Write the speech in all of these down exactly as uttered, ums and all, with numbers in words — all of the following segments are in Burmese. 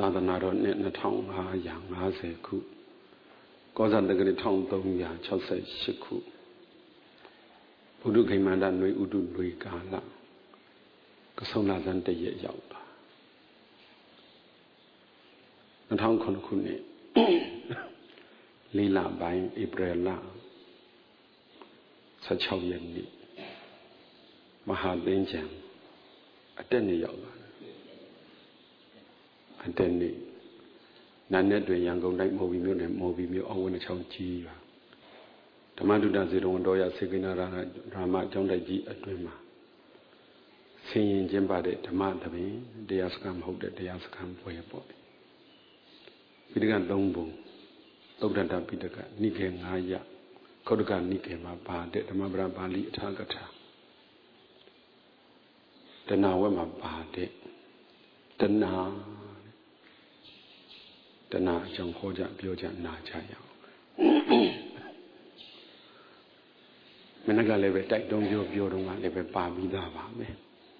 သာသနာတော်နှစ်နှစ်ထောင်ငါးရာငါးဆယ်ခုကောဇာတက္ကရာတစ်ထောင်သုံးရာခြောက်ဆယ်ရှစ်ခုဘုဒ္ဓခိမန္တနွေဥတုနွေကာလကဆုံလာဇန်တရက်ရောက်တာနှစ်ထောင်ခုနှစ်ခုနှစ်လေးလပိုင်းဧပြီလဆယ့်ခြောက်ရက်နေ့မဟာသင်္ကြန်အတက်နေ့ရောက်လာအတက်နေ့နာနဲ့တွင်ရန်ကုန်တိုင်းမော်ဘီမြို့နယ်မော်ဘီမြို့အောင်ဝင်းချောင်းကြီးပါဓမ္မဒုတဇေတဝန်တော်ရစေကိနာရာဓမ္မကျောင်းတိုက်ကြီးအတွင်မှာဆင်ရင်ကျင်းပတဲ့ဓမ္မသဘင်တရားစခန်းမဟုတ်တဲ့တရားစခန်းပွဲပေါ့ပိဋကသုံးပုံသုဒ္ဓတပိဋကနိကေငါးရခောဒကနိကေမှာပါတဲ့ဓမ္မပဒပါဠိအထာကထာတဏဝက်မှာပါတဲ့တဏတဏအကြောင်းဟောကြပြောကြနာကြရအောင်မနက်ကလည်းပဲတိုက်တုံးပြောပြောတော့ကလည်းပဲပါပြီးသားပါပဲ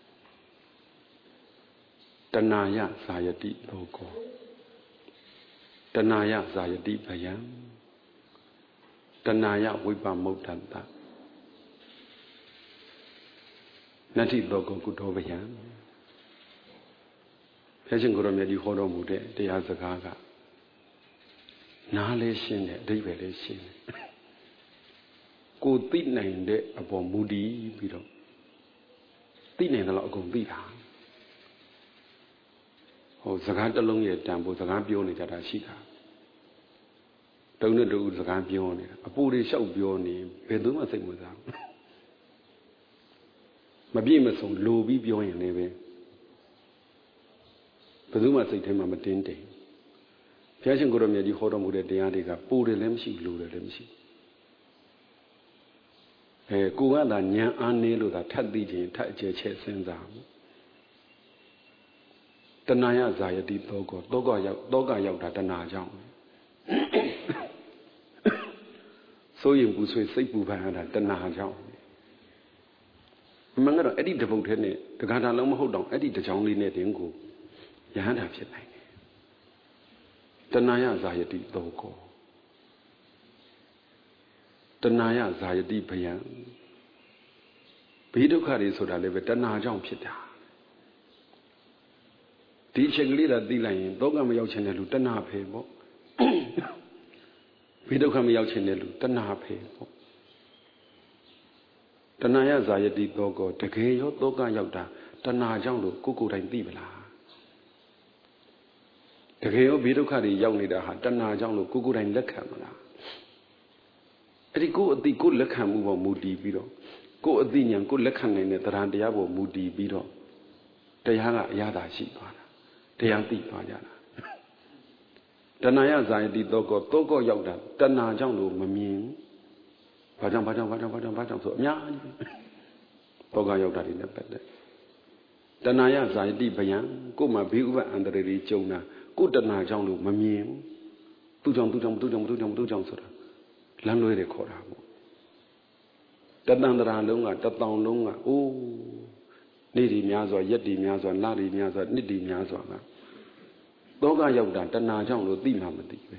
တဏယဇာယတိလောကောတဏယဇာယတိဗယံတဏယဝိပမုဋ္ဌတနတ္ထိလောကောကုတောဗယံဘုရားရှင်ကိုရောမြတ်ကြီးဟောတော်မူတဲ့တရားစကားကနားလေးရှင်းတယ်အဓိပ္ပာယ်လေးရှင်းတယ်ကိုသိနိုင်တဲ့အပေါ်မူတည်ပြီးတော့သိနိုင်တယ်လို့အကုန်သိတာဟိုစကားတစ်လုံးရဲ့တန်ဖို့စကားပြောနေကြတာရှိတာတုံးနဲ့တူစကားပြောနေတာအပူတွေလျှောက်ပြောနေဘယ်သူမှစိတ်မစားဘူးမပြည့်မစုံလိုပြီးပြောရင်လည်းပဲဘယ်သူမှစိတ်ထဲမှာမတင်းတိမ်ဘုရားရှင်ကိုရမြတ်ကြီးဟောတော်မူတဲ့တရားတွေကပူတယ်လည်းမရှိလိုတယ်လည်းမရှိအဲကိုကသာဉာဏ်အားနည်းလို့သာထပ်သိခြင်းထပ်အကျယ်ချဲ့စဉ်းစားမှုတဏှာယဇာယတိသောကောသောကရောက်သောကရောက်တာတဏှာကြောင့်ဆိုရင်ပူဆွေးစိတ်ပူပန်ရတာတဏှာကြောင့်အမှန်ကတော့အဲ့ဒီတပုတ်ထဲနဲ့တခါတလုံးမဟုတ်တော့အဲ့ဒီတကြောင်လေးနဲ့တင်ကိုယဟန္တာဖြစ်နိုင်တယ်တဏှာယဇာယတိသောကောတဏှာယဇာယတိဗယံဘေးဒုက္ခတွေဆိုတာလည်းပဲတဏှာကြောင့်ဖြစ်တာဒီအချက်ကလေးသာသိလိုက်ရင်ဒုက္ခမရောက်ချင်တဲ့လူတဏှာဖေပေါ့ဘေးဒုက္ခမရောက်ချင်တဲ့လူတဏှာဖေပေါ့တဏှာယဇာယတိသောကောတကယ်ရောဒုက္ခရောက်တာတဏှာကြောင့်လို့ကိုယ်ကိုယ်တိုင်သိမလားတကယ်ရောဘေးဒုက္ခတွေရောက်နေတာဟာတဏှာကြောင့်လို့ကိုယ်ကိုယ်တိုင်လက်ခံမလားအဲ့ဒီကိုယ်အသိကိုယ်လက်ခံမှုပေါ်မူတည်ပြီးတော့ကိုယ်အသိဉာဏ်ကိုယ်လက်ခံနိုင်တဲ့တရားတရားပေါ်မူတည်ပြီးတော့တရားကအရသာရှိသွားတာတရားသိသွားကြတာတဏှာယဇာယတိသောကောသောကောရောက်တာတဏှာကြောင့်လို့မမြင်ဘာကြောင့်ဘာကြောင့်ဘာကြောင့်ဘာကြောင့်ဘာကြောင့်ဆိုအများကြီးသောကရောက်တာတွေနဲ့ပတ်သက်တဏှာယဇာယတိဗယံကိုယ်မှာဘေးဥပအန္တရာယ်တွေကြုံတာကိုယ်တဏှာကြောင့်လို့မမြင်သူ့ကြောင့်သူ့ကြောင့်သူ့ကြောင့်သူ့ကြောင့်သူ့ကြောင့်ဆိုတာလမ်းလွဲတယ်ခေါ်တာပေါ့တတန္တရာလုံးကတတောင်လုံးကအိုးနေ့ဒီများစွာရက်ဒီများစွာလဒီများစွာနှစ်ဒီများစွာကသောကရောက်တာတဏှာကြောင့်လို့သိမှမသိပဲ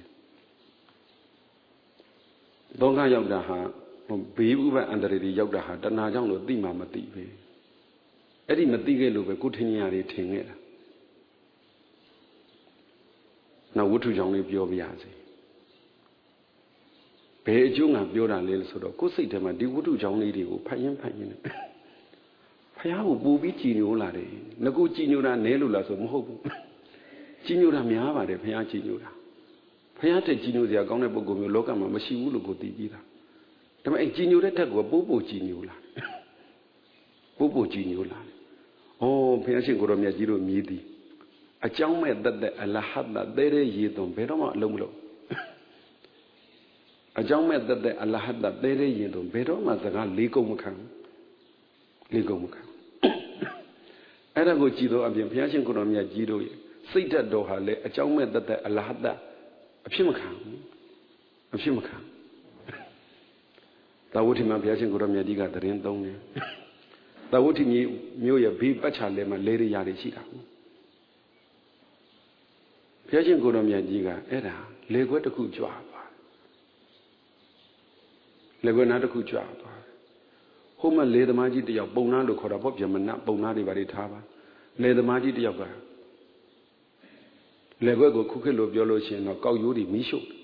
သောကရောက်တာဟာဘေးဥပအန္တရာယ်တွေရောက်တာဟာတဏှာကြောင့်လို့သိမှမသိပဲအဲ့ဒီမသိခဲ့လို့ပဲကိုထင်ညာတွေထင်ခဲ့တာနောက်ဝတ္ထုကြောင့်လေးပြောပြရစီဘယ်အကျိုးငါပြောတာလဲဆိုတော့ကိုယ်စိတ်ထဲမှာဒီဝတ္ထုကြောင့်လေးတွေကိုဖတ်ရင်ဖတ်ရင်ဖះကိုပူပြီးကြည်ညိုလာတယ်ငါကိုကြည်ညိုတာနဲလို့လားဆိုမဟုတ်ဘူးကြည်ညိုတာများပါတယ်ဖះကြည်ညိုတာဖះတဲ့ကြည်ညိုစရာကောင်းတဲ့ပုဂ္ဂိုလ်မျိုးလောကမှာမရှိဘူးလို့ကိုသိပြီးသားဒါပေမဲ့ကြည်ညိုတဲ့ထက်ကပိုးပိုးကြည်ညိုလာပိုးပိုးကြည်ညိုလာဩဖះရှင်ကိုရောမြတ်ကြီးတို့မြည်သည်အကြောင်းမဲ့သက်သက်အလဟတ်သတဲတဲ့ရေသွန်ဘယ်တော့မှအလုံးမလုံးအကြောင်းမဲ့သက်သက်အလဟတ်သတဲတဲ့ရေသွန်ဘယ်တော့မှစကားလေးကုန်မခံလေးကုန်မခံအဲ့ဒါကိုကြည်တော့အပြင်ဘုရားရှင်ကိုရောမြတ်ကြီးတို့ရဲ့စိတ်ဓာတ်တော်ဟာလေအကြောင်းမဲ့သက်သက်အလဟတ်သအဖြစ်မခံအဖြစ်မခံသာဝတိမှာဘုရားရှင်ကိုရောမြတ်ကြီးကတရင်သုံးတယ်သာဝတိမျိုးရဲ့ဘေးပတ်ချာလဲမှာလဲရရရှိတာဘုရားရှင်ကိုတော်မြတ်ကြီးကအဲ့ဒါလေခွက်တစ်ခုကြွားသွားလေခွက်နားတစ်ခုကြွားသွားဟိုမှာလေသမားကြီးတယောက်ပုံနာလို့ခေါ်တာပေါ့ဗျမနပုံနာတွေပါတွေထားပါလေသမားကြီးတယောက်ကလေခွက်ကိုခုခစ်လို့ပြောလို့ရှိရင်တော့ကောက်ရိုးတွေမီးရှို့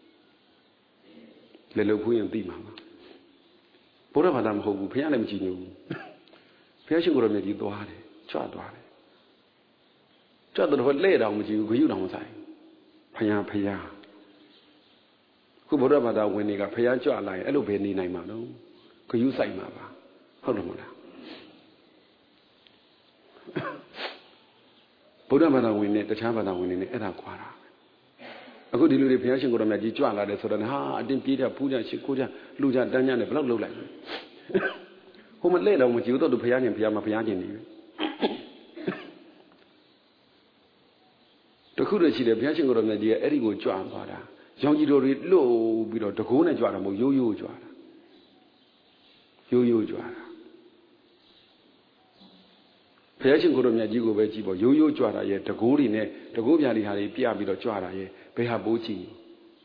လေလုတ်ဖူးရင်သိမှာပါဘုရားဘာသာမဟုတ်ဘူးဘုရားလည်းမကြည့်ညို့ဘူးဘုရားရှင်ကိုတော်မြတ်ကြီးသွားတယ်ကြွသွားတယ်ကြွတော့လဲ့တောင်မကြည့်ဘူးဂရုတောင်မဆိုင်ဖယားဖယားခုဘုရားဘာသာဝင်တွေကဖယားကြွလာရင်အဲ့လိုပဲနေနိုင်မှာတော့ဂရုဆိုင်မှာပါဟုတ်တယ်မဟုတ်လားဘုရားဘာသာဝင်နဲ့တခြားဘာသာဝင်တွေနဲ့အဲ့ဒါခွာတာအခုဒီလူတွေဘုရားရှင်ကိုတော်မြတ်ကြီးကြွလာတယ်ဆိုတော့ဟာအတင်းပြေးကြဖူးကြရှစ်ကိုကြလူကြတန်းကြနဲ့ဘယ်လောက်လှုပ်လိုက်ဟိုမလဲ့တော့မကြည့်ဘူးတော့သူဘုရားရှင်ဘုရားမှာဘုရားရှင်နေပြီတခုတည်းရှိတယ်ဘုရားရှင်ကိုတော်မြတ်ကြီးကအဲ့ဒီကိုကြွသွားတာရောင်ကြီးတော်တွေလှုပ်ပြီးတော့တကိုးနဲ့ကြွတာမဟုတ်ရိုးရိုးကြွတာရိုးရိုးကြွတာဘုရားရှင်ကိုတော်မြတ်ကြီးကိုပဲကြည့်ပေါ့ရိုးရိုးကြွတာရဲ့တကိုးတွေနဲ့တကိုးပြားတွေဟာတွေပြပြီးတော့ကြွတာရဲ့ဘယ်ဟာပိုးကြည့်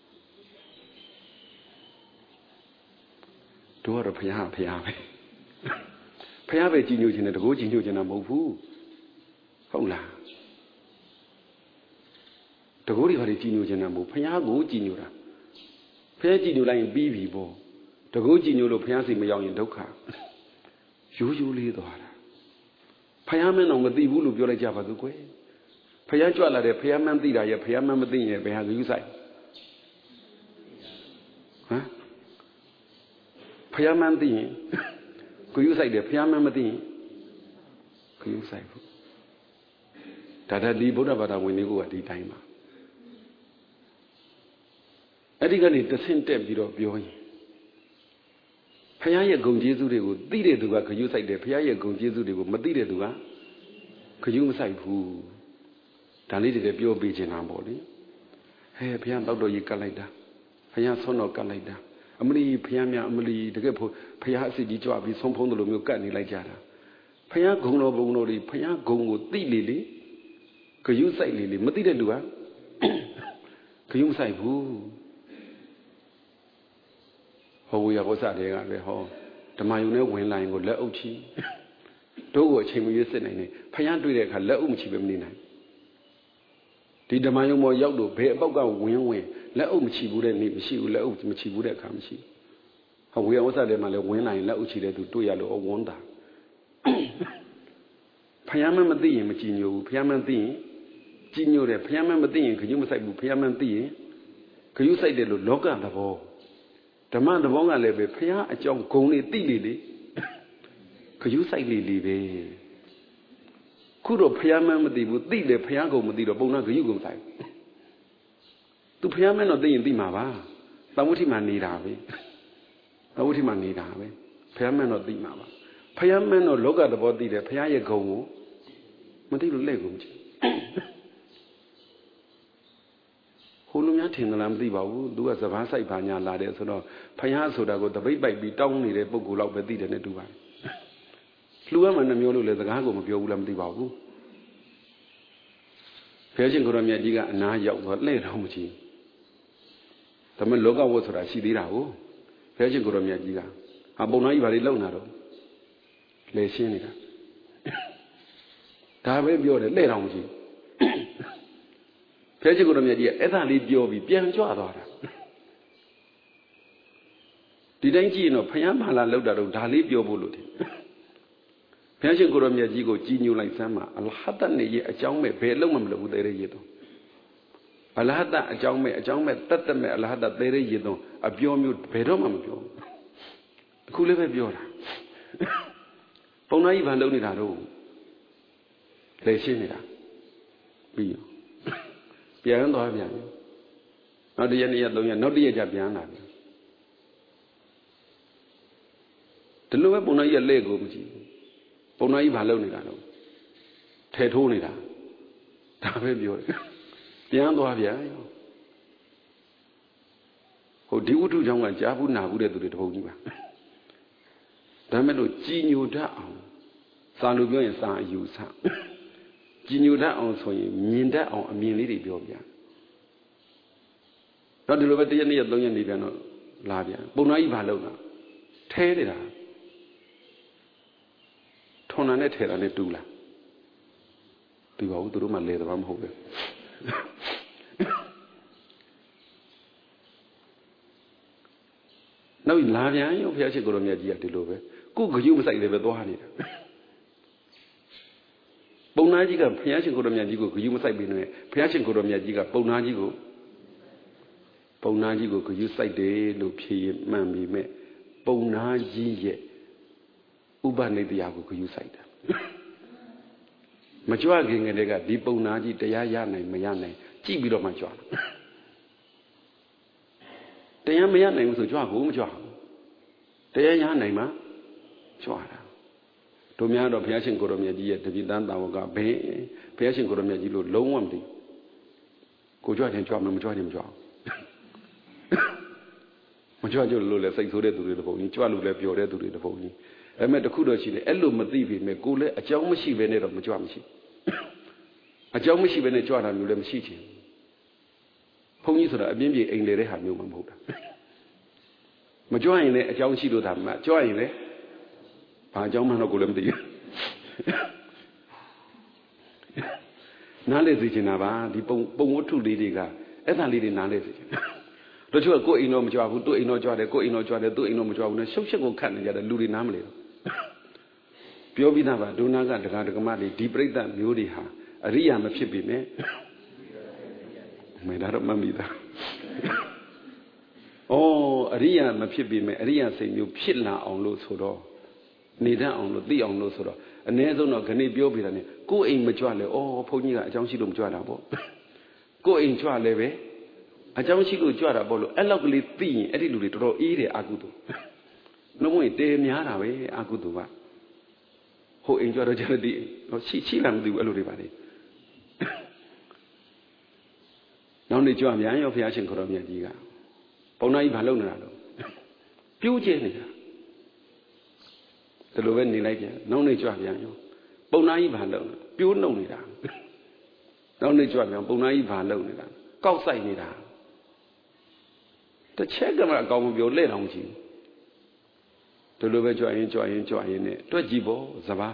တို့ကတော့ဘုရားဘုရားပဲဘုရားပဲကြည်ညိုခြင်းနဲ့တကိုးကြည်ညိုခြင်းတာမဟုတ်ဘူးဟုတ်လားတကိုးတွေဘာတွေကြည်ညိုခြင်းတာမဟုတ်ဘုရားကိုကြည်ညိုတာဘုရားကြည်ညိုလိုက်ရင်ပြီးပြီပေါ့တကိုးကြည်ညိုလို့ဘုရားစိတ်မရောက်ရင်ဒုက္ခရိုးရိုးလေးသွားတာဘုရားမင်းတော့မသိဘူးလို့ပြောလိုက်ကြပါသူကွယ်ဘုရားကြွလာတယ်ဘုရားမင်းသိတာရဲ့ဘုရားမင်းမသိရင်ဘယ်ဟာယူဆိုင်ဟမ်ဘုရားမင်းသိရင်ကိုယူဆိုင်တယ်ဘုရားမင်းမသိရင်ကိုယူဆိုင်ဘူးဒါတည်းဒီဗုဒ္ဓဘာသာဝင်တွေကဒီတိုင်းပါအဲ့ဒီကနေတဆင့်တက်ပြီးတော့ပြောရင်ဘုရားရဲ့ဂုဏ်ကျေးဇူးတွေကိုသိတဲ့သူကခရုစိုက်တယ်ဘုရားရဲ့ဂုဏ်ကျေးဇူးတွေကိုမသိတဲ့သူကခရုမစိုက်ဘူးဒါလေးတွေပြောပေးချင်တာပေါ့လေဟဲ့ဘုရားတောက်တော်ကြီးကတ်လိုက်တာဘုရားဆွမ်းတော်ကတ်လိုက်တာအမလီဘုရားများအမလီတကယ်ဖို့ဘုရားအစစ်ကြီးကြွပြီးဆုံးဖုံးတယ်လို့မျိုးကတ်နေလိုက်ကြတာဘုရားဂုဏ်တော်ဘုံတော်တွေဘုရားဂုဏ်ကိုသိလေလေခရုစိုက်လေလေမသိတဲ့လူကခရုမစိုက်ဘူးဟောဝေယဘောစတွေကပဲဟောဓမ္မယုံနဲ့ဝင်လာရင်ကိုလက်အုပ်ချီတို့ကိုအချိန်မရွေးစစ်နိုင်တယ်ဖယားတွေ့တဲ့အခါလက်အုပ်မချီပဲမနေနိုင်ဒီဓမ္မယုံပေါ်ရောက်လို့ဘယ်အပေါက်ကဝင်ဝင်လက်အုပ်မချီဘူးတဲ့နေ့မရှိဘူးလက်အုပ်မချီဘူးတဲ့အခါမရှိဟောဝေယဘောစတွေမှာလည်းဝင်လာရင်လက်အုပ်ချီတဲ့သူတွေ့ရလို့အဝန်းတာဖယားမမသိရင်မကြည်ညိုဘူးဖယားမသိရင်ကြည်ညိုတယ်ဖယားမမသိရင်ခရုမဆိုင်ဘူးဖယားမသိရင်ခရုဆိုင်တယ်လို့လောကသဘောဓမ္မသဘောကလည်းပဲဖရာအကြောင်းဂုံလေးသိလေလေခရုစိုက်လေလေပဲခုတော့ဖရာမန်းမသိဘူးသိတယ်ဖရာဂုံမသိတော့ပုံနာခရုဂုံဆိုင်သူဖရာမန်းတော့သိရင်သိမှာပါတဝဋ္ဌိမှာနေတာပဲတဝဋ္ဌိမှာနေတာပဲဖရာမန်းတော့သိမှာပါဖရာမန်းတော့လောကသဘောသိတယ်ဖရာရဲ့ဂုံကိုမသိလို့လက်ကုန်ကြည့်ဟိုလူများထင်သလားမသိပါဘူးသူကစဘာဆိုင်ပါညာလာတယ်ဆိုတော့ဖယားဆိုတာကိုတပိတ်ပိုက်ပြီးတောင်းနေတဲ့ပုဂ္ဂိုလ်လောက်ပဲသိတယ်နဲ့တူပါတယ်လူကမှနှမျိုးလို့လည်းစကားကိုမပြောဘူးလားမသိပါဘူးဘုရားရှင်ကိုရမြတ်ကြီးကအနာရောက်တော့လှဲ့တော်မူကြီးဒါပေမဲ့လောကဝတ်ဆိုတာရှိသေးတာကိုဘုရားရှင်ကိုရမြတ်ကြီးကဟာပုံနာကြီးဘာတွေလုံနာတော့လေရှင်းနေတာဒါပဲပြောတယ်လှဲ့တော်မူကြီးဘုရားရှင်ကိုယ်တော်မြတ်ကြီးကအဲ့ဒါလေးပြောပြီးပြန်ကြွသွားတာဒီတိုင်းကြည့်ရင်တော့ဘုရားမလာလောက်တာတော့ဒါလေးပြောဖို့လို့တယ်ဘုရားရှင်ကိုယ်တော်မြတ်ကြီးကိုကြည်ညိုလိုက်စမ်းမှာအလဟတနဲ့ရဲ့အကြောင်းမဲ့ဘယ်လုံးမှမလုပ်ဘူးသေးတဲ့ရေတော့အလဟတအကြောင်းမဲ့အကြောင်းမဲ့တတ်တမဲ့အလဟတသေးတဲ့ရေတော့အပြောမျိုးဘယ်တော့မှမပြောဘူးအခုလည်းပဲပြောတာပုံနာကြီးဘာလုပ်နေတာတော့လေရှင်းနေတာပြီးရောပြန်သွားပြန်နောက်တစ်ရက်နှစ်ရက်သုံးရက်နောက်တစ်ရက်ကျပြန်လာပြန်ဒီလိုပဲပုံနာကြီးကလက်ကိုမကြည့်ဘူးပုံနာကြီးဘာလုပ်နေတာတော့ထဲထိုးနေတာဒါပဲပြောတယ်ပြန်သွားပြန်ဟိုဒီဝတ္ထုကြောင့်ကကြားဘူးနာဘူးတဲ့သူတွေတပုံကြီးပါဒါမဲ့လို့ကြည်ညိုတတ်အောင်စာလို့ပြောရင်စာအယူဆကြည်ညိုတတ်အောင်ဆိုရင်မြင်တတ်အောင်အမြင်လေးတွေပြောပြနောက်ဒီလိုပဲတရက်နှစ်ရက်သုံးရက်နေပြန်တော့လာပြန်ပုံနာကြီးဘာလုပ်တာထဲနေတာထွန်တာနဲ့ထဲတာနဲ့တူလားတူပါဘူးသူတို့မှလဲတယ်ဘာမဟုတ်ပဲနောက်လာပြန်ရောဘုရားရှိခိုးတော်မြတ်ကြီးကဒီလိုပဲကိုယ်ကြွမဆိုင်လည်းပဲသွားနေတာပုံနာကြီးကဘုရားရှိခိုးတော်မြတ်ကြီးကိုကြွမဆိုင်ပြီးနေဘုရားရှိခိုးတော်မြတ်ကြီးကပုံနာကြီးကိုပုံနာကြီးကိုကြွဆိုင်တယ်လို့ဖြေမှန်ပြီးမဲ့ပုံနာကြီးရဲ့ဥပနိတရားကိုကြွဆိုင်တာမကြွခင်ကတည်းကဒီပုံနာကြီးတရားရနိုင်မရနိုင်ကြည့်ပြီးတော့မှကြွတရားမရနိုင်ဘူးဆိုကြွကိုမကြွဘူးတရားရနိုင်မှကြွတာတို့များတော့ဘုရားရှင်ကိုရောမြတ်ကြီးရဲ့တပိတန်တာဝကဘယ်ဘုရားရှင်ကိုရောမြတ်ကြီးလို့လုံးဝမသိကိုကြွခြင်းကြွမမကြွခြင်းမကြွမကြွကြလို့လည်းစိတ်ဆိုးတဲ့သူတွေတပုံကြီးကြွလို့လည်းပျော်တဲ့သူတွေတပုံကြီးအဲ့မဲ့တခုတော့ရှိတယ်အဲ့လိုမသိပြီမဲ့ကိုလည်းအကြောင်းမရှိဘဲနဲ့တော့မကြွမရှိအကြောင်းမရှိဘဲနဲ့ကြွတာမျိုးလည်းမရှိချင်ဘုန်းကြီးဆိုတာအပြင်းပြေအိမ်လေတဲ့ဟာမျိုးမှမဟုတ်တာမကြွရင်လည်းအကြောင်းရှိလို့ဒါမှကြွရင်လည်းဘာအကြောင်းမှတော့ကိုလည်းမသိဘူးနားလေသိချင်တာပါဒီပုံပုံဝတ္ထုလေးတွေကအဲ့ဒါလေးတွေနားလေသိချင်တို့ချို့ကကိုယ်အိမ်တော့မကြွဘူးသူ့အိမ်တော့ကြွတယ်ကိုယ်အိမ်တော့ကြွတယ်သူ့အိမ်တော့မကြွဘူးနဲ့ရှုပ်ရှက်ကိုခတ်နေကြတယ်လူတွေနားမလဲတော့ပြောပြီးသားပါဒုနာကဒကာဒကမတွေဒီပြိဿမျိုးတွေဟာအရိယာမဖြစ်ပြီနဲ့မေဒါတော့မမိသားဩအရိယာမဖြစ်ပြီမဲ့အရိယာစိတ်မျိုးဖြစ်လာအောင်လို့ဆိုတော့နေတတ်အောင်လို့သိအောင်လို့ဆိုတော့အ ਨੇ ဆုံးတော့ခဏပြောပြတာ ਨੇ ကိုယ်အိမ်မကြွလဲဩဘုန်းကြီးကအကြောင်းရှိလို့မကြွတာပေါ့ကိုယ်အိမ်ကြွလဲပဲအကြောင်းရှိလို့ကြွတာပေါ့လို့အဲ့လောက်ကလေးသိရင်အဲ့ဒီလူတွေတော်တော်အေးတယ်အာကုသို့နှုံးဝင်တဲများတာပဲအာကုသို့ကဟိုအိမ်ကြွတော့ကျတော့ဒီရှိရှိမှမသိဘူးအဲ့လိုတွေပါလေနောက်နေ့ကြွမြန်ရောဘုရားရှင်ခေါ်တော်မြတ်ကြီးကပုံနာကြီးဘာလုပ်နေတာလို့ပြိုးကျဲနေတာဒီလိုပဲနေလိုက်ပြန်နောက်နေ့ကြွပြန်ရောပုံနာကြီးဘာလုပ်လဲပြိုးနှုံနေတာနောက်နေ့ကြွပြန်ပုံနာကြီးဘာလုပ်နေတာကောက်ဆိုင်နေတာတစ်ချက်ကမှအကောင်မပြောလဲတောင်မရှိဘူးဒီလိုပဲကြွရင်ကြွရင်ကြွရင်နဲ့တွက်ကြည့်ပေါ့စဘာ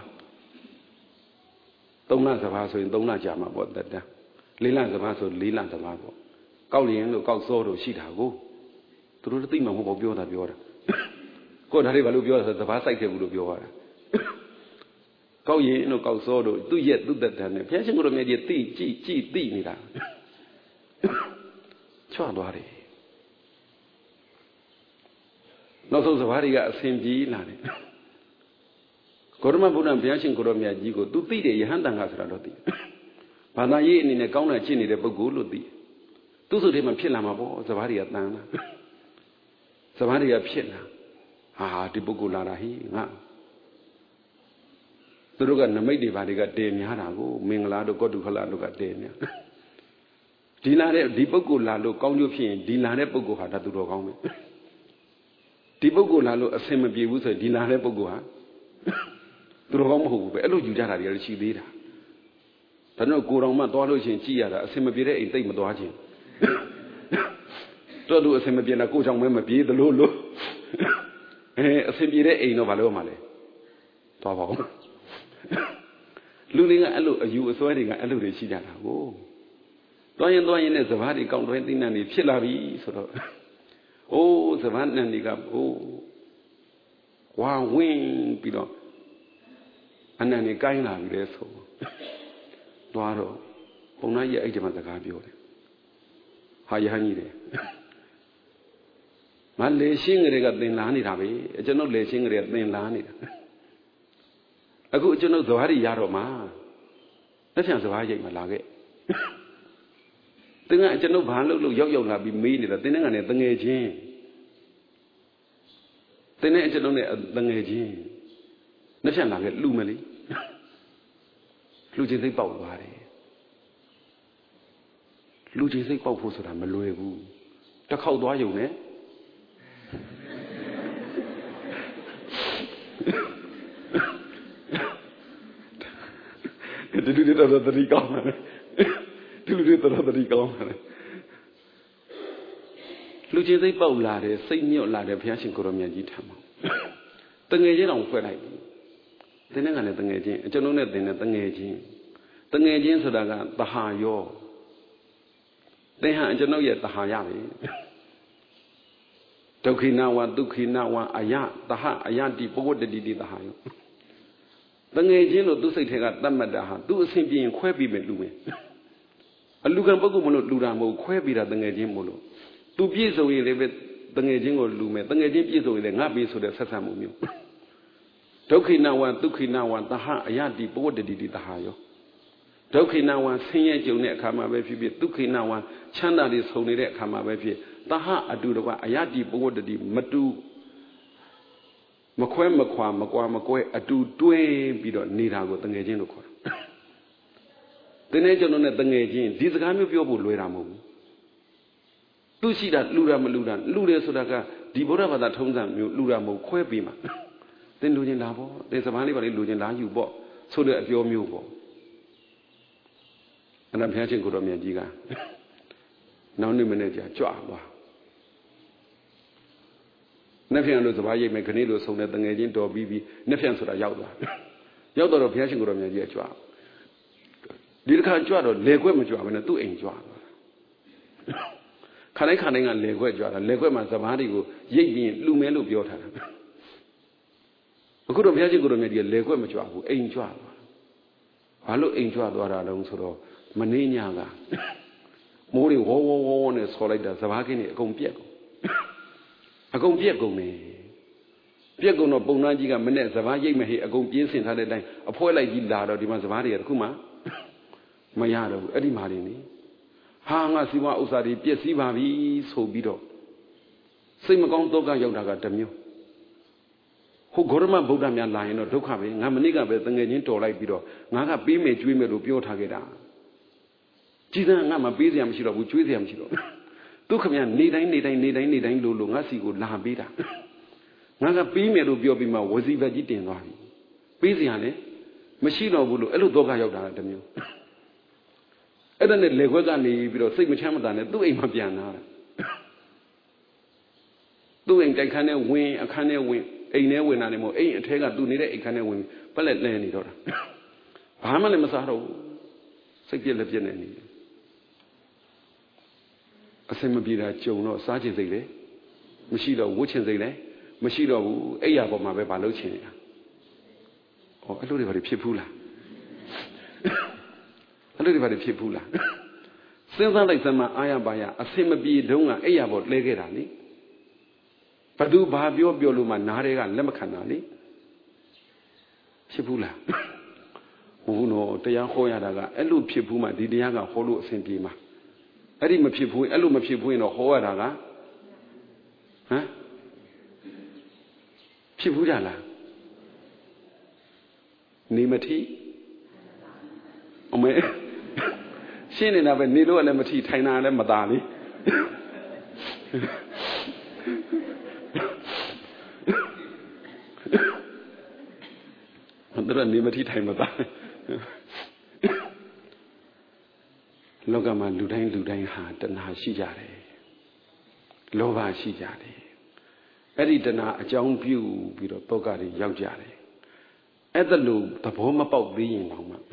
သုံးလစဘာဆိုရင်သုံးလကြာမှာပေါ့တက်တန်းလေးလစဘာဆိုလေးလစဘာပေါ့ကောက်ရင်လို့ကောက်စောတို့ရှိတာကိုသူတို့သိမှမဟုတ်ဘူးပြောတာပြောတာကိုယ်ဒါတွေဘာလို့ပြောတာဆိုစဘာစိုက်ခဲ့ဘူးလို့ပြောတာကောက်ရင်လို့ကောက်စောတို့သူ့ရဲ့သူ့တက်တန်းနဲ့ဘုရားရှင်ကိုယ်တော်မြတ်ကြီးသိကြည့်ကြည့်သိနေတာချွတ်သွားတယ်နောက်ဆုံးစဘာတွေကအစဉ်ပြေးလာတယ်ဂေါတမဗုဒ္ဓဘုရားရှင်ကိုယ်တော်မြတ်ကြီးကိုသူသိတယ်ယဟန်တန်ခါဆိုတာတော့သိဘာသာရေးအနေနဲ့ကောင်းတာဖြစ်နေတဲ့ပုဂ္ဂိုလ်လို့သိသူ့ဆိုတဲ့မှာဖြစ်လာမှာပေါ့စဘာတွေကတန်လာစဘာတွေကဖြစ်လာဟာဒီပုဂ္ဂိုလ်လာတာဟိငါသူတို့ကနမိတ်တွေဘာတွေကတည်များတာကိုမင်္ဂလာတို့ကောတုခလတို့ကတည်များဒီလာတဲ့ဒီပုဂ္ဂိုလ်လာလို့ကောင်းကျိုးဖြစ်ရင်ဒီလာတဲ့ပုဂ္ဂိုလ်ဟာဒါသူတော်ကောင်းပဲဒီပုဂ္ဂိုလ်လာလို့အစင်မပြေဘူးဆိုရင်ဒီလာတဲ့ပုဂ္ဂိုလ်ဟာသူတော်ကောင်းမဟုတ်ဘူးပဲအဲ့လိုယူကြတာတွေလည်းရှိသေးတာဒါတော့ကိုယ်တော်မှသွားလို့ရှိရင်ကြည်ရတာအစင်မပြေတဲ့အိမ်သိမ့်မသွားခြင်းတော်သူအစင်မပြေတာကိုယ်ကြောင့်မဲမပြေသလိုလို့အဲအစင်ပြေတဲ့အိမ်တော့ဘာလို့မှလဲသွားပါဦးလူတွေကအဲ့လိုအယူအဆွဲတွေကအဲ့လိုတွေရှိကြတာကိုသွားရင်သွားရင်နဲ့စဘာတွေကောင်းတွဲသိနှံတွေဖြစ်လာပြီဆိုတော့အိုးစဘာနှံတွေကအိုးဝါဝင်းပြီးတော့အနံတွေကိုင်းလာပြီလေဆိုသွားတော့ပုံနာကြီးအဲ့ဒီမှာစကားပြောတယ်ဟာယဟန်ကြီးတယ်မလေရှင်းကလေးကသင်လာနေတာပဲကျွန်တော်လေရှင်းကလေးကသင်လာနေတာအခုကျွန်တော်ဇဝါရီရတော့မှာလက်ဖြံဇဝါရိတ်မှာလာခဲ့တင်းကကျွန်တော်ဘာလုပ်လို့ရောက်ရောက်လာပြီးမေးနေတာတင်းနဲ့ကလည်းတငယ်ချင်းတင်းနဲ့ကျွန်တော်နဲ့တငယ်ချင်းလက်ဖြံလာခဲ့လူမလေးလူချင်းစိတ်ပေါက်သွားတယ်လူချင်းစိတ်ပေါက်ဖို့ဆိုတာမလွယ်ဘူးတစ်ခေါက်သွားယုံနဲ့ဒီလူတွေတော့တတိကောင်းတယ်ဒီလူတွေတော့တတိကောင်းတယ်လူချင်းစိတ်ပေါက်လာတယ်စိတ်ညွတ်လာတယ်ဘုရားရှင်ကိုရောမြတ်ကြီးထမ်းပါတငယ်ချင်းတော်ဖွဲ့လိုက်ပြီသင်နဲ့ကလည်းတငယ်ချင်းအကျွန်ုပ်နဲ့သင်နဲ့တငယ်ချင်းတငယ်ချင်းဆိုတာကသဟာယောသင်ဟာအကျွန်ုပ်ရဲ့သဟာယပဲဒုက္ခိနဝဒုက္ခိနဝအယသဟအယတိပဝတ္တတိတိသဟာယောတငယ်ချင်းလို့သူစိတ်ထဲကတတ်မှတ်တာဟာသူအစဉ်ပြင်းခွဲပြီးမယ်လူမယ်အလူကံပုဂ္ဂိုလ်မလို့လူတာမဟုတ်ခွဲပြီးတာတငယ်ချင်းမို့လို့သူပြည့်စုံရင်လည်းပဲတငယ်ချင်းကိုလူမယ်တငယ်ချင်းပြည့်စုံရင်လည်းငါပြီးဆိုတဲ့ဆက်ဆံမှုမျိုးဒုက္ခိနဝဒုက္ခိနဝသဟအယတိပဝတ္တတိတိသဟာယောဒုက္ခိနဝဆင်းရဲကြုံတဲ့အခါမှာပဲဖြစ်ဖြစ်ဒုက္ခိနဝချမ်းသာတွေဆုံနေတဲ့အခါမှာပဲဖြစ်သဟအတူတကွအယတိပဝတ္တတိမတူမခွဲမခွာမကွာမကွဲအတူတွဲပြီးတော့နေတာကိုတငယ်ချင်းလို့ခေါ်တာတင်းနေကျွန်တော်နဲ့တငယ်ချင်းဒီစကားမျိုးပြောဖို့လွယ်တာမဟုတ်ဘူးသူရှိတာလူတာမလူတာလူတယ်ဆိုတာကဒီဗုဒ္ဓဘာသာထုံးစံမျိုးလူတာမဟုတ်ခွဲပြီးမှတင်းလူချင်းလာပေါ့တင်းစပားလေးပါလေးလူချင်းလာယူပေါ့ဆိုတဲ့အပြောမျိုးပေါ့အဲ့ဒါဘုရားရှင်ကိုတော်မြတ်ကြီးကနောက်နေ့မနေ့ကြာကြွသွားနှစ်ဖြန်လို့စပားရိပ်မယ်ခဏလို့ဆုံတဲ့တငယ်ချင်းတော်ပြီးပြီးနှစ်ဖြန်ဆိုတာရောက်သွားရောက်တော့ဘုရားရှင်ကိုတော်မြတ်ကြီးကကြွဒီတစ်ခါကြွတော့လေခွက်မကြွဘဲနဲ့သူ့အိမ်ကြွသွားခါတိုင်းခါတိုင်းကလေခွက်ကြွတာလေခွက်မှာစပားတွေကိုရိပ်ပြီးလှူမဲလို့ပြောထားတာအခုတော့ဘုရားရှင်ကိုတော်မြတ်ကြီးကလေခွက်မကြွဘူးအိမ်ကြွသွားဘာလို့အိမ်ကြွသွားတာလဲဆိုတော့မနေ့ညကမိုးတွေဝေါဝေါဝေါနဲ့ဆော်လိုက်တာစပားကင်းတွေအကုန်ပြက်ကုန်အကုန်ပြက်ကုန်နေပြက်ကုန်တော့ပုံနှန်းကြီးကမနဲ့စပားရိပ်မဟေအကုန်ပြင်းစင်ထားတဲ့အတိုင်းအဖွဲလိုက်ကြီးလာတော့ဒီမှာစပားတွေကတခုမှမရတော့ဘူးအဲ့ဒီမှာနေနေဟာငါစီဝါဥစ္စာတွေပြက်စီးပါပြီဆိုပြီးတော့စိတ်မကောင်းတော့ကရောက်တာကတစ်မျိုးဟိုဂေါရမဗုဒ္ဓများလာရင်တော့ဒုက္ခပဲငါမနေ့ကပဲတငယ်ချင်းတော်လိုက်ပြီးတော့ငါကပေးမယ်ကျွေးမယ်လို့ပြောထားခဲ့တာကြည်စမ်းငါမပေးစရာမရှိတော့ဘူးကျွေးစရာမရှိတော့ဒုက္ခများနေတိုင်းနေတိုင်းနေတိုင်းနေတိုင်းလို့လို့ငါစီကိုလာပေးတာငါကပေးမယ်လို့ပြောပြီးမှဝစီဘက်ကြီးတင်သွားပြီပေးစရာလည်းမရှိတော့ဘူးလို့အဲ့လိုဒုက္ခရောက်တာတမျိုးအဲ့ဒါနဲ့လေခွက်ကနေပြီးတော့စိတ်မချမ်းမသာနဲ့သူ့အိမ်မှာပြန်လာတာသူ့အိမ်တိုက်ခန်းနဲ့ဝင်အခန်းနဲ့ဝင်အိမ်ထဲဝင်တာလည်းမဟုတ်အိမ်အထဲကသူနေတဲ့အိမ်ခန်းထဲဝင်ပက်လက်လဲနေတော့တာဘာမှလည်းမစားတော့ဘူးစိတ်ပြက်လက်ပြက်နေနေအစင်မပြေတာကြုံတော့စားချင်စိတ်လေမရှိတော့ဝတ်ချင်စိတ်လေမရှိတော့ဘူးအဲ့ရပေါ်မှာပဲမလုပ်ချင်နေတာဩအဲ့လိုတွေဘာတွေဖြစ်ဘူးလားအဲ့လိုတွေဘာတွေဖြစ်ဘူးလားစဉ်းစားလိုက်စမ်းမအာရပါရအစင်မပြေတုန်းကအဲ့ရပေါ်လဲခဲ့တာလေဘသူဘာပြောပြောလို့မှနားတွေကလက်မခံတာလေဖြစ်ဘူးလားမဟုတ်ဘူးနော်တရားဟောရတာကအဲ့လိုဖြစ်ဘူးမှဒီတရားကဟောလို့အဆင်ပြေမှာအဲ့ဒီမဖြစ်ဘူးအဲ့လိုမဖြစ်ဘူးရင်တော့ဟောရတာကဟမ်ဖြစ်ဘူးကြလားနေမထီအမေရှင်းနေတာပဲနေလို့လည်းမထီထိုင်တာလည်းမသာလေအဲ့ဒါနေမထီထိုင်မသာလောကမှာလူတိုင်းလူတိုင်းဟာတဏှာရှိကြတယ်လောဘရှိကြတယ်အဲ့ဒီတဏှာအကြောင်းပြုပြီးတော့တောကတွေရောက်ကြတယ်အဲ့ဒါလို့သဘောမပေါက်သေးရင်တော့မှ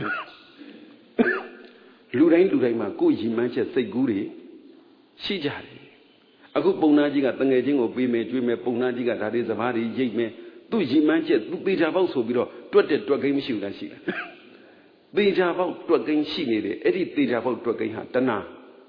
လူတိုင်းလူတိုင်းမှာကိုယ်ရည်မှန်းချက်စိတ်ကူးတွေရှိကြတယ်အခုပုံနာကြီးကတငယ်ချင်းကိုပေးမယ်ကျွေးမယ်ပုံနာကြီးကဒါတွေစပားတွေရိတ်မယ်သူ့ရည်မှန်းချက်သူပေချာပေါက်ဆိုပြီးတော့တွက်တဲ့တွက်ကိန်းမရှိဘူးလားရှိလားသေချာပေါက်တွက်ကိန်းရှိနေတယ်အဲ့ဒီသေချာပေါက်တွက်ကိန်းဟာတဏှာ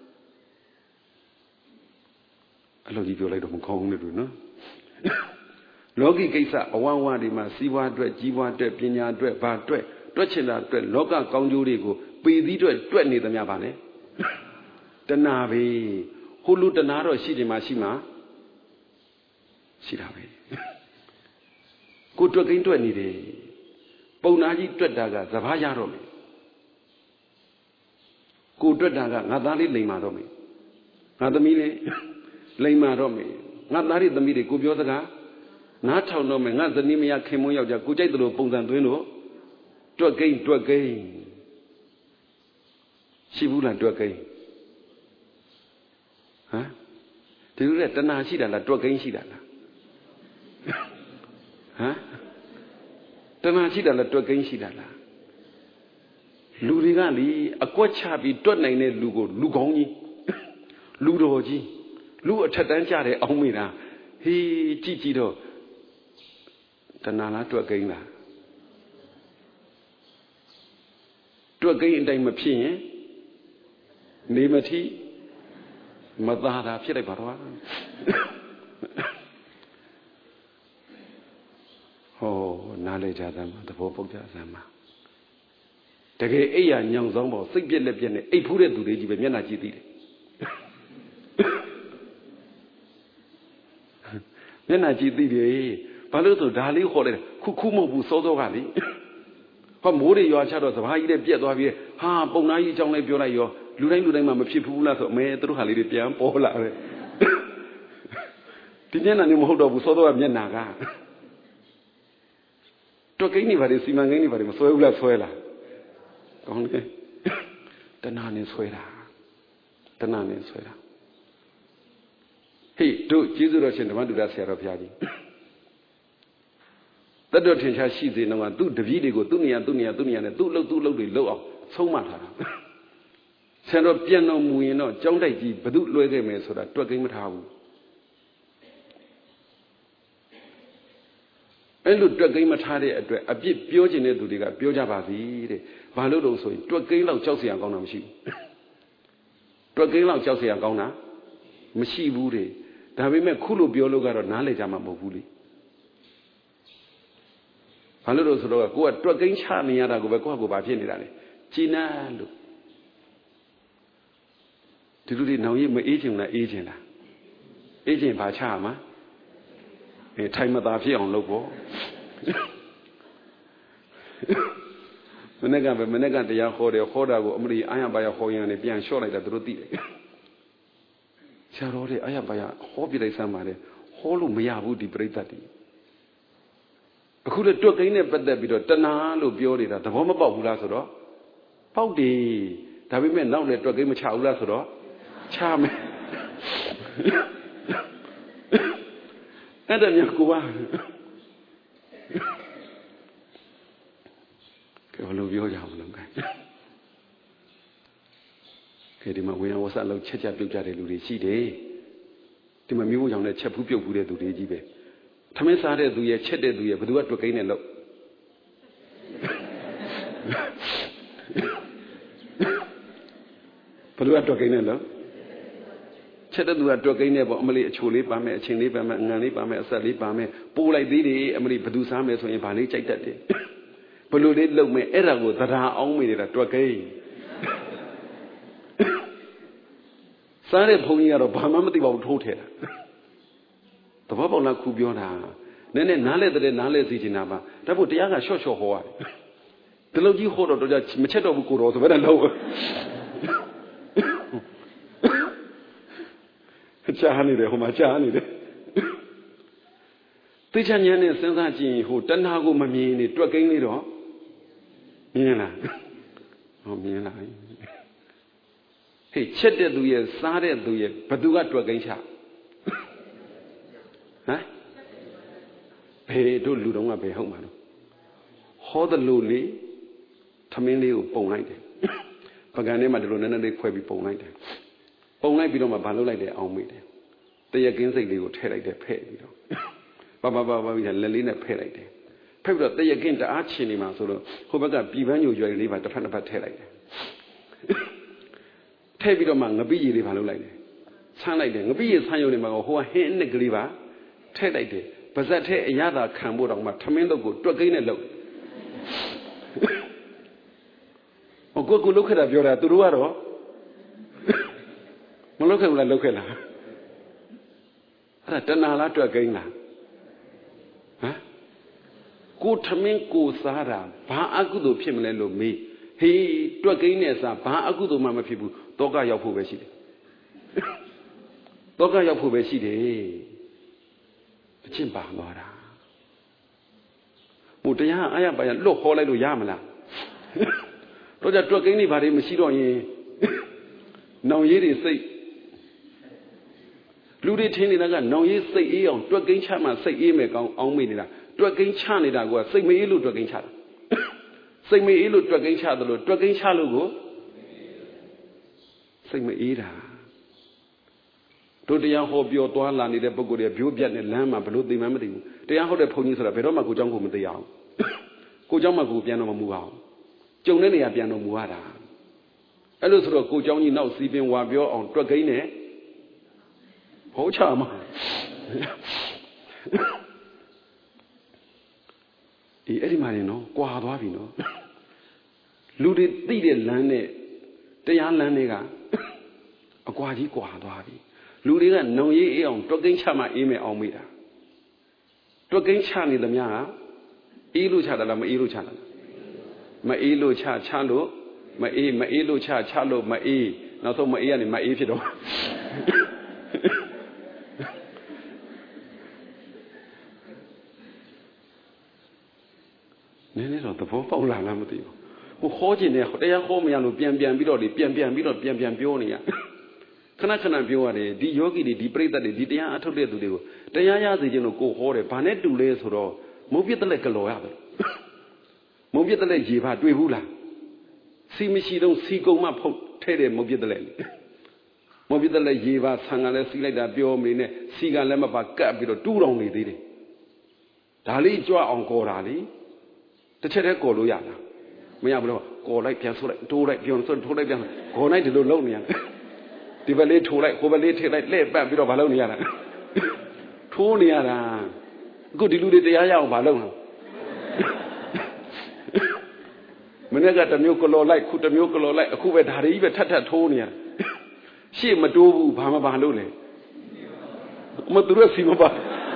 အဲ့လိုကြီးပြောလိုက်တော့မကောင်းဘူးလေတို့နော်လောကီကိစ္စအဝဝတွေမှာစီးပွားအတွက်ကြီးပွားအတွက်ပညာအတွက်ဘာအတွက်တွက်ချင်တာအတွက်လောကကောင်းကျိုးတွေကိုပေသီးအတွက်တွက်နေသမျှပါလေတဏှာပဲဟိုလူတဏှာတော့ရှိတယ်မှာရှိမှာရှိတာပဲကိုတွက်ကိန်းတွက်နေတယ်ပုံနာကြီးတွက်တာကစဘာရတော့မယ်ကိုတွက်တာကငါသားလေးလိမ်မာတော့မယ်ငါသမီးလေးလိမ်မာတော့မယ်ငါသားလေးသမီးတွေကိုပြောစကားနားထောင်တော့မယ်ငါဇနီးမယားခင်မွန်းယောက်ျားကိုကြိုက်တယ်လို့ပုံစံသွင်းလို့တွက်ကိန်းတွက်ကိန်းရှိဘူးလားတွက်ကိန်းဟမ်ဒီလိုတဲ့တဏှာရှိတာလားတွက်ကိန်းရှိတာလားဟမ်တဏှာရှိတာလားတွက်ကိန်းရှိတာလားလူတွေကလေအကွက်ချပြီးတွက်နိုင်တဲ့လူကိုလူကောင်းကြီးလူတော်ကြီးလူအထက်တန်းကြတဲ့အောင်မေတာဟေးကြည့်ကြည့်တော့တဏှာလားတွက်ကိန်းလားတွက်ကိန်းအတိုင်းမဖြစ်ရင်နေမထီမသားတာဖြစ်လိုက်ပါတော့ဟောနားလေကြသမ်းသဘောပေါက်ကြသမ်းပါတကယ်အိယာညောင်ဆောင်ပေါ့စိတ်ပြက်လက်ပြက်နဲ့အိတ်ဖူးတဲ့သူတွေကြီးပဲမျက်နှာကြည့်သေးတယ်မျက်နှာကြည့်သေးတယ်ဘာလို့ဆိုဒါလေးခေါ်လိုက်ခုခုမဟုတ်ဘူးစောစောကလေဟောမိုးတွေရွာချတော့စဘာကြီးတွေပြက်သွားပြီးဟာပုံနာကြီးအကြောင်းလေးပြောလိုက်ရောလူတိုင်းလူတိုင်းမှမဖြစ်ဘူးလားဆိုအမေသူတို့ဟာလေးတွေပြန်ပေါ်လာတယ်ဒီမျက်နှာနေမဟုတ်တော့ဘူးစောစောကမျက်နှာကတွက်ကိန်းနေပါလေစီမံကိန်းနေပါလေမဆွဲဘူးလားဆွဲလားကောင်းတယ်တဏှာနဲ့ဆွဲတာတဏှာနဲ့ဆွဲတာဟေးတို့ကျေးဇူးတော်ရှင်ဓမ္မတူတာဆရာတော်ဘုရားကြီးတတ်တော်ထင်ရှားရှိစေတော့ကသူ့တပည့်တွေကိုသူ့နေရာသူ့နေရာသူ့နေရာနဲ့သူ့အလုပ်သူ့အလုပ်တွေလုပ်အောင်ဆုံးမထားတာဆရာတော်ပြန်တော်မူရင်တော့ကြောင်းတိုက်ကြီးဘု து လွှဲခဲ့မယ်ဆိုတာတွက်ကိန်းမထားဘူးအဲ့လိုတွက်ကိန်းမထားတဲ့အတွက်အပြစ်ပြောခြင်းတဲ့သူတွေကပြောကြပါစီတဲ့ဘာလို့လို့ဆိုရင်တွက်ကိန်းလောက်ကြောက်စရာကောင်းတာမရှိဘူးတွက်ကိန်းလောက်ကြောက်စရာကောင်းတာမရှိဘူးတဲ့ဒါပေမဲ့ခုလိုပြောလို့ကတော့နားလည်ကြမှာမဟုတ်ဘူးလေဘာလို့လို့ဆိုတော့ကိုကတွက်ကိန်းချနေရတာကိုပဲကိုကကိုဘာဖြစ်နေတာလဲကျဉ်းနာလို့ဒီလိုတွေနောင်ရမအေးချင်လားအေးချင်လားအေးချင်ဘာချမှာအဲထိုင်မသာဖြစ်အောင်လုပ်ဖို့မနေ့ကပဲမနေ့ကတရားဟောတယ်ဟောတာကိုအမလီအာရပါရဟောရင်လည်းပြန်လျှော့လိုက်တာသူတို့သိတယ်ဆရာတော်တွေအာရပါရဟောပြလိုက်စမ်းပါတယ်ဟောလို့မရဘူးဒီပြိဿတ်တွေအခုလည်းတွက်ကိန်းနဲ့ပတ်သက်ပြီးတော့တဏှာလို့ပြောနေတာသဘောမပေါက်ဘူးလားဆိုတော့ပေါက်တယ်ဒါပေမဲ့နောက်လည်းတွက်ကိန်းမချဘူးလားဆိုတော့ချမယ်အဲ့ဒါမျိုးကိုပါကဲဘယ်လိုပြောကြမလဲကဲဒီမှာဝေယံဝဆလောက်ချက်ချက်ပြုတ်ကြတဲ့လူတွေရှိတယ်ဒီမှာမျိုးကြောင့်လည်းချက်ဖူးပြုတ်ဖူးတဲ့သူတွေကြီးပဲထမင်းစားတဲ့သူရဲ့ချက်တဲ့သူရဲ့ဘယ်သူကတွက်ကိန်းနဲ့လို့ဘယ်သူကတွက်ကိန်းနဲ့လို့ချက်တဲ့သူကတွက်ကိန်းနဲ့ပေါ့အမလီအချိုလေးပါမယ်အချင်းလေးပါမယ်အငံလေးပါမယ်အဆက်လေးပါမယ်ပိုးလိုက်သေးတယ်အမလီဘယ်သူစားမယ်ဆိုရင်ဗာလေးကြိုက်တတ်တယ်ဘယ်လိုလေးလုပ်မယ်အဲ့ဒါကိုသဒ္ဓါအောင်မိနေတာတွက်ကိန်းစားတဲ့ဘုန်းကြီးကတော့ဘာမှမသိပါဘူးထိုးထဲတာသဘောပေါက်လားခုပြောတာနည်းနည်းနားလဲတဲ့နားလဲစီချင်တာပါဒါဖို့တရားကရှော့ရှော့ဟောရတယ်ဒီလိုကြီးဟောတော့တော့မချက်တော့ဘူးကိုတော်ဆိုဘယ်နဲ့လုံးကြားနေတယ်ဟိုမှာကြားနေတယ်သိချင်ဉာဏ်နဲ့စဉ်းစားကြည့်ဟိုတဏှာကိုမမြင်နေတွက်ကိန်းလေးတော့မြင်လားဟောမြင်လားဟေးချက်တဲ့သူရဲ့စားတဲ့သူရဲ့ဘသူကတွက်ကိန်းချဟမ်ဘယ်တို့လူတော်ကဘယ်ဟုတ်မှာလို့ဟောတယ်လို့လေသမင်းလေးကိုပုံလိုက်တယ်ပကံထဲမှာဒီလိုနည်းနည်းလေးခွဲပြီးပုံလိုက်တယ်ပုံလိုက်ပြီးတော့မှဘာလုပ်လိုက်တယ်အောင်မိတယ်တရကင်းစိတ်လေးကိုထည့်လိုက်တယ်ဖဲ့ပြီးတော့ဘာဘာဘာဘာပြီးလက်လေးနဲ့ဖဲ့လိုက်တယ်ဖဲ့ပြီးတော့တရကင်းတအားချင်နေမှာဆိုတော့ဟိုဘက်ကပြည်ပန်းညိုရွယ်လေးပါတစ်ဖက်တစ်ဖက်ထည့်လိုက်တယ်ထည့်ပြီးတော့မှငပိရည်လေးဘာလုပ်လိုက်တယ်ဆန်းလိုက်တယ်ငပိရည်ဆန်းရုံနဲ့မှာဟိုကဟင်းနှစ်ကလေးပါထည့်လိုက်တယ်ပါဇက်ထဲအရသာခံဖို့တောင်မှထမင်းတော့ကိုတွက်ကိန်းနဲ့လုပ်ဟိုကိုကိုလုတ်ခက်တာပြောတာသူတို့ကတော့မလုတ်ခဲ့ဘူးလားလုတ်ခဲ့လားအဲ့ဒါတဏှာလားတွက်ကိန်းလားဟမ်ကိုထမင်းကိုစားတာဘာအကုသိုလ်ဖြစ်မလဲလို့မေးဟေးတွက်ကိန်းနဲ့စားဘာအကုသိုလ်မှမဖြစ်ဘူးတောကရောက်ဖို့ပဲရှိတယ်တောကရောက်ဖို့ပဲရှိတယ်အချင်းပါသွားတာဘုတရားအာရပါရလွတ်ခေါ်လိုက်လို့ရမလားတော့ကြတွက်ကိန်းတွေဘာတွေမရှိတော့ရင်နောင်ရည်တွေစိတ်လူတွေထင်နေတာကနောင်ရေးစိတ်အေးအောင်တွက်ကိန်းချမှစိတ်အေးမယ်ကောင်းအောင်မေ့နေတာတွက်ကိန်းချနေတာကစိတ်မအေးလို့တွက်ကိန်းချတာစိတ်မအေးလို့တွက်ကိန်းချတယ်လို့တွက်ကိန်းချလို့ကိုစိတ်မအေးတာတို့တရားဟောပြောသွားလာနေတဲ့ပုဂ္ဂိုလ်တွေဗျိုးပြတ်နဲ့လမ်းမှာဘလို့သိမှမသိဘူးတရားဟောတဲ့ဘုန်းကြီးဆိုတာဘယ်တော့မှကိုเจ้าကိုမသိအောင်ကိုเจ้าမှကိုပြန်တော့မမူအောင်ကြုံတဲ့နေရာပြန်တော့မူရတာအဲ့လိုဆိုတော့ကိုเจ้าကြီးနောက်စီးပင်ဝါပြောအောင်တွက်ကိန်းနဲ့ဟောချမှာအေးအဲ့ဒီမှာနေနော်ကွာသွားပြီနော်လူတွေသိတဲ့လမ်းနဲ့တရားလမ်းတွေကအကွာကြီးကွာသွားပြီလူတွေကနှုံရေးအေးအောင်တွက်ကိန်းချမှအေးမယ်အောင်မေးတာတွက်ကိန်းချနေသမျှကအေးလို့ချတာလားမအေးလို့ချတာလားမအေးလို့ချချလို့မအေးမအေးလို့ချချလို့မအေးနောက်ဆုံးမအေးကနေမအေးဖြစ်တော့နည်းနည်းတော့သဘောပေါက်လာလားမသိဘူးဟိုခေါ်ခြင်းနဲ့တရားခေါ်မရလို့ပြန်ပြန်ပြီးတော့လေပြန်ပြန်ပြီးတော့ပြန်ပြန်ပြောနေရခဏခဏပြောရတယ်ဒီယောဂီတွေဒီပြိဿတွေဒီတရားအထုတ်တဲ့သူတွေကိုတရားရစေခြင်းလို့ကိုဟောတယ်ဘာနဲ့တူလဲဆိုတော့မုံပြစ်တဲ့လက်ကလော်ရတယ်မုံပြစ်တဲ့လက်ရေပါတွေ့ဘူးလားစီမရှိတော့စီကုံမှဖုတ်ထဲတဲ့မုံပြစ်တဲ့လက်မုံပြစ်တဲ့လက်ရေပါဆံကလည်းစီးလိုက်တာပြောမနေနဲ့စီကလည်းမပါကပ်ပြီးတော့တူးတော်နေသေးတယ်ဒါလေးကြွအောင်ကော်တာလေတစ်ချက်တည်းကော်လို့ရလားမရဘူးတော့ကော်လိုက်ပြန်ဆိုးလိုက်တိုးလိုက်ပြန်ဆိုးထိုးလိုက်ပြန်ခေါ်လိုက်ဒီလိုလုပ်နေရတယ်ဒီဘက်လေးထိုးလိုက်ဟိုဘက်လေးထိလိုက်လှည့်ပတ်ပြီးတော့မလုပ်နေရတာထိုးနေရတာအခုဒီလူတွေတရားရအောင်မလုပ်ဘူးမနေ့ကတမျိုးကလော်လိုက်ခုတမျိုးကလော်လိုက်အခုပဲဒါတွေကြီးပဲထပ်ထပ်ထိုးနေရရှေ့မတိုးဘူးဘာမှဘာလို့လဲမသူရစီမပါ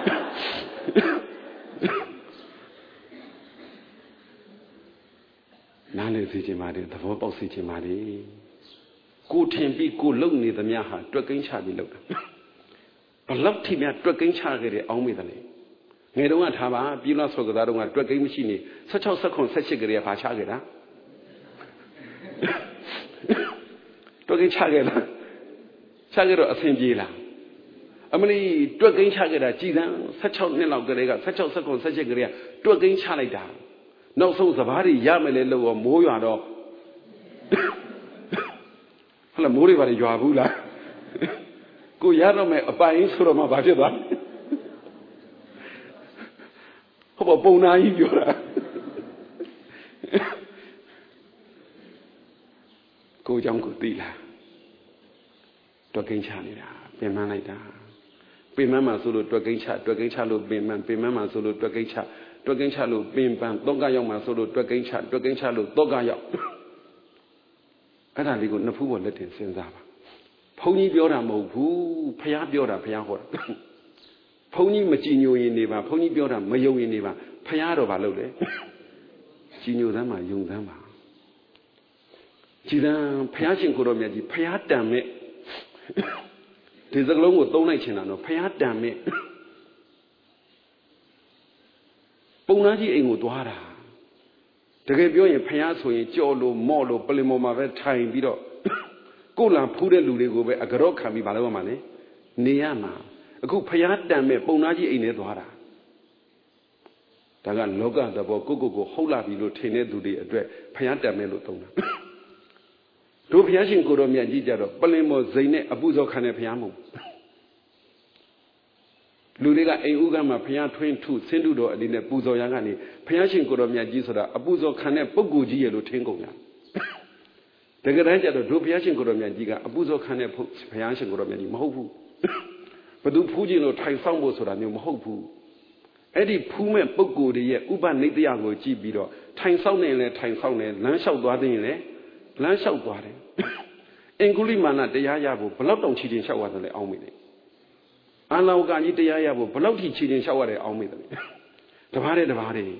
နားလည်စေချင်ပါတယ်သဘောပေါက်စေချင်ပါတယ်ကိုထင်ပြီးကိုလုံနေသမျှဟာတွက်ကိန်းချပြီးလုံတာဘလောက်ထိများတွက်ကိန်းချခဲ့တဲ့အောင်းမေတယ်လေငယ်တုန်းကထားပါပြည်လားဆော့ကစားတုန်းကတွက်ကိန်းမရှိနေ၁၆ ၁၇ ၁၈ကလေးကဘာချခဲ့တာတွက်ကိန်းချခဲ့လားချခဲ့တော့အဆင်ပြေလားအမလီတွက်ကိန်းချခဲ့တာကြည်စမ်း၁၆နှစ်လောက်ကလေးက၁၆ ၁၇ ၁၈ကလေးကတွက်ကိန်းချလိုက်တာနောက်ဆုံးစဘာတွေရမယ်လေလို့ရောမိုးရွာတော့ဟလာမိုးတွေဘာတွေရွာဘူးလားကိုရတော့မယ်အပိုင်ဆိုတော့မှဘာဖြစ်သွားဟောပုံနာကြီးပြောတာကိုကြောင့်ကိုသိလားတွက်ကိန်းချနေတာပင်မလိုက်တာပင်မမှာဆိုလို့တွက်ကိန်းချတွက်ကိန်းချလို့ပင်မပင်မမှာဆိုလို့တွက်ကိန်းချတွက်ကိန်းချလို့ပင်ပန်းသောကရောက်မှာဆိုလို့တွက်ကိန်းချတွက်ကိန်းချလို့သောကရောက်အဲ့ဒါလေးကိုနှစ်ဖူးပေါ်လက်တင်စဉ်းစားပါဘုန်းကြီးပြောတာမဟုတ်ဘူးဖះပြောတာဖះဟောတာဘုန်းကြီးမကြည်ညိုရင်နေပါဘုန်းကြီးပြောတာမယုံရင်နေပါဖះတော့ဘာလုပ်လဲကြည်ညိုသမ်းပါယုံသမ်းပါကြည်သမ်းဖះရှင်ကိုတော်မြတ်ကြီးဖះတန်မဲ့ဒီစကလုံးကိုသုံးလိုက်ချင်တာတော့ဖះတန်မဲ့ပုံနာကြီးအိမ်ကိုသွားတာတကယ်ပြောရင်ဖះဆိုရင်ကြော်လို့မော့လို့ပလင်ပေါ်မှာပဲထိုင်ပြီးတော့ကိုယ်လံဖူးတဲ့လူတွေကိုပဲအကြော့ခံပြီးမလုပ်ရမှာလေနေရမှာအခုဖះတန်မဲ့ပုံနာကြီးအိမ်ထဲသွားတာဒါကလောကသဘောကိုကိုကိုဟုတ်လာပြီလို့ထင်တဲ့သူတွေအတွက်ဖះတန်မဲ့လို့သုံးတာတို့ဖះရှင်ကိုတော်မြတ်ကြီးကြတော့ပလင်ပေါ်ဇိမ်နဲ့အပူဇော်ခံတဲ့ဖះမဟုတ်လူတွေကအိမ်ဥကမှာဘုရားထွင်းထုဆင်းထုတော်အလေးနဲ့ပူဇော်ရန်ကနေဘုရားရှင်ကိုတော်မြတ်ကြီးဆိုတာအပူဇော်ခံတဲ့ပုဂ္ဂိုလ်ကြီးရဲ့လို့ထင်ကုန်တာတကယ်တမ်းကျတော့တို့ဘုရားရှင်ကိုတော်မြတ်ကြီးကအပူဇော်ခံတဲ့ဘုရားရှင်ကိုတော်မြတ်ကြီးမဟုတ်ဘူးဘသူဖူးခြင်းလို့ထိုင်ဆောင်ဖို့ဆိုတာမျိုးမဟုတ်ဘူးအဲ့ဒီဖူးမဲ့ပုဂ္ဂိုလ်တွေရဲ့ဥပနိတယကိုကြည့်ပြီးတော့ထိုင်ဆောင်နေလဲထိုင်ဆောင်နေလမ်းလျှောက်သွားတဲ့ရင်လဲလမ်းလျှောက်သွားတယ်အင်္ဂုလိမာနတရားရဖို့ဘလောက်တောင်ချီတင်လျှောက်ရတယ်လဲအောင်းမိတယ်အလောကကြီးတရားရဖို့ဘလောက်ထိချီတင်လျှောက်ရတယ်အောင်းမိတယ်တပါးတဲ့တပါးတဲ့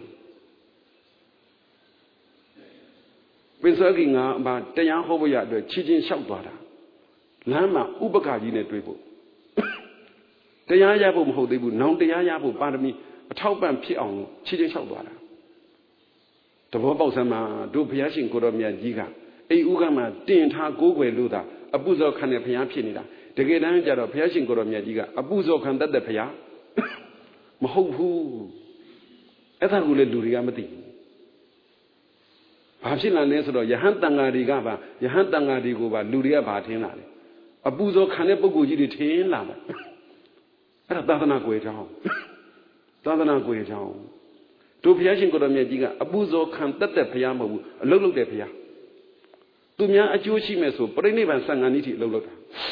ပင်စောကြီးငါဘာတရားဟောဖို့ရအတွက်ချီတင်လျှောက်သွားတာလမ်းမှာဥပက္ခကြီးနဲ့တွေ့ဖို့တရားရဖို့မဟုတ်သေးဘူးနောင်တရားရဖို့ပါရမီအထောက်ပံ့ဖြစ်အောင်ချီတင်လျှောက်သွားတာတဘောပေါက်စမ်းမှာတို့ဘုရားရှင်ကိုတော်မြတ်ကြီးကအိဥကမှာတင်ထားကိုးကွယ်လို့သာအပုဇောခံတဲ့ဘုရားဖြစ်နေတာတကယ်တမ်းကျတော့ဘုရားရှင်ကိုရောမြတ်ကြီးကအပူဇော်ခံတတ်တဲ့ဘုရားမဟုတ်ဘူးအဲ့ဒါကိုလေလူတွေကမသိဘူးဘာဖြစ်လာလဲဆိုတော့ယဟန်တန်ဃာတွေကပါယဟန်တန်ဃာတွေကိုပါလူတွေကဘာထင်လာလဲအပူဇော်ခံတဲ့ပုဂ္ဂိုလ်ကြီးတွေထင်လာတယ်အဲ့ဒါသာသနာကွယ်ကြောင်းသာသနာကွယ်ကြောင်းတို့ဘုရားရှင်ကိုရောမြတ်ကြီးကအပူဇော်ခံတတ်တဲ့ဘုရားမဟုတ်ဘူးအလုတ်လုတ်တဲ့ဘုရားသူများအကျိုးရှိမဲ့ဆိုပြိဋိဘံဆံဃာနိတိအလုတ်လုတ်တာ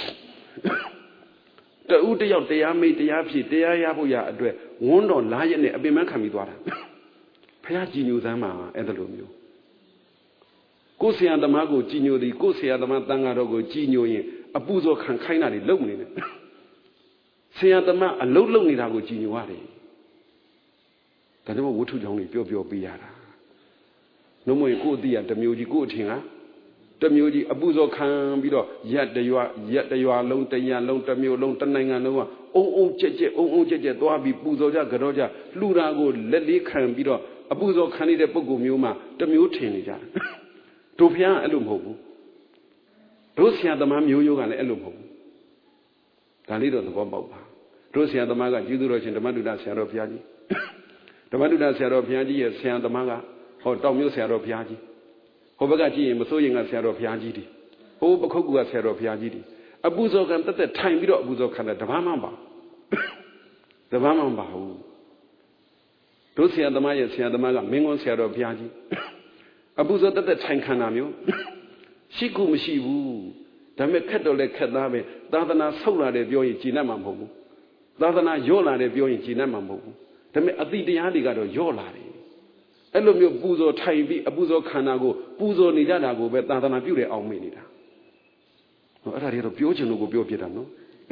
တူတယောက်တရားမေးတရားဖြည့်တရားရဖို့ရအတွက်ဝန်းတော်လားရက်နဲ့အပင်ပန်းခံပြီးသွားတာဘုရားကြည်ညိုစမ်းမှာအဲ့ဒါလိုမျိုးကိုယ်ဆရာသမားကိုကြည်ညိုသည်ကိုယ်ဆရာသမားတန်ဃာတော်ကိုကြည်ညိုရင်အပူဇော်ခံခိုင်းတာတွေလုံနေတယ်ဆရာသမားအလုတ်လုံနေတာကိုကြည်ညိုရတယ်ဒါကြောင့်ဝတ္ထုကြောင့်ပြောပြောပေးရတာနှုံးမရင်ကိုယ်အတိရတစ်မျိုးကြီးကိုယ်အထင်ကတစ်မျိုးကြီးအပူဇော်ခံပြီးတော့ရက်တရွာရက်တရွာလုံးတရံလုံးတစ်မျိုးလုံးတစ်နိုင်ငံလုံးကအုံအုံကြက်ကြက်အုံအုံကြက်ကြက်သွားပြီးပူဇော်ကြကြောကြလှူတာကိုလက်လေးခံပြီးတော့အပူဇော်ခံနေတဲ့ပုဂ္ဂိုလ်မျိုးမှတစ်မျိုးထင်နေကြတယ်တို့ဖျားအဲ့လိုမဟုတ်ဘူးတို့ဆရာသမားမျိုးရိုးကလည်းအဲ့လိုမဟုတ်ဘူးဒါလေးတော့သဘောပေါက်ပါတို့ဆရာသမားကကျေးဇူးတော်ရှင်ဓမ္မတုဒ္ဒဆရာတော်ဘုရားကြီးဓမ္မတုဒ္ဒဆရာတော်ဘုရားကြီးရဲ့ဆရာသမားကဟောတောင်မြို့ဆရာတော်ဘုရားကြီးဟိုဘက်ကကြည့်ရင်မစိုးရင်ကဆရာတော်ဘုရားကြီးဒီဟိုပခုတ်ကူကဆရာတော်ဘုရားကြီးဒီအပူဇော်ကံတက်တက်ထိုင်ပြီးတော့အပူဇော်ခံတယ်တပားမှမပါတပားမှမပါဘူးတို့ဆရာသမားရဲ့ဆရာသမားကမင်းကွန်းဆရာတော်ဘုရားကြီးအပူဇော်တက်တက်ထိုင်ခံတာမျိုးရှိခုမရှိဘူးဒါပေမဲ့ခက်တော့လဲခက်သားပဲသာသနာဆုတ်လာတယ်ပြောရင်ကြည်နပ်မှာမဟုတ်ဘူးသာသနာရော့လာတယ်ပြောရင်ကြည်နပ်မှာမဟုတ်ဘူးဒါပေမဲ့အတိတရားတွေကတော့ရော့လာတယ်အဲ့လိုမျိုးပူဇော်ထိုင်ပြီးအပူဇော်ခန္ဓာကိုပူဇော်နေကြတာကိုပဲသာသနာပြုတယ်အောင်မေ့နေတာဟောအဲ့ဒါတွေတော့ပြောချင်လို့ကိုပြောပြတာနော်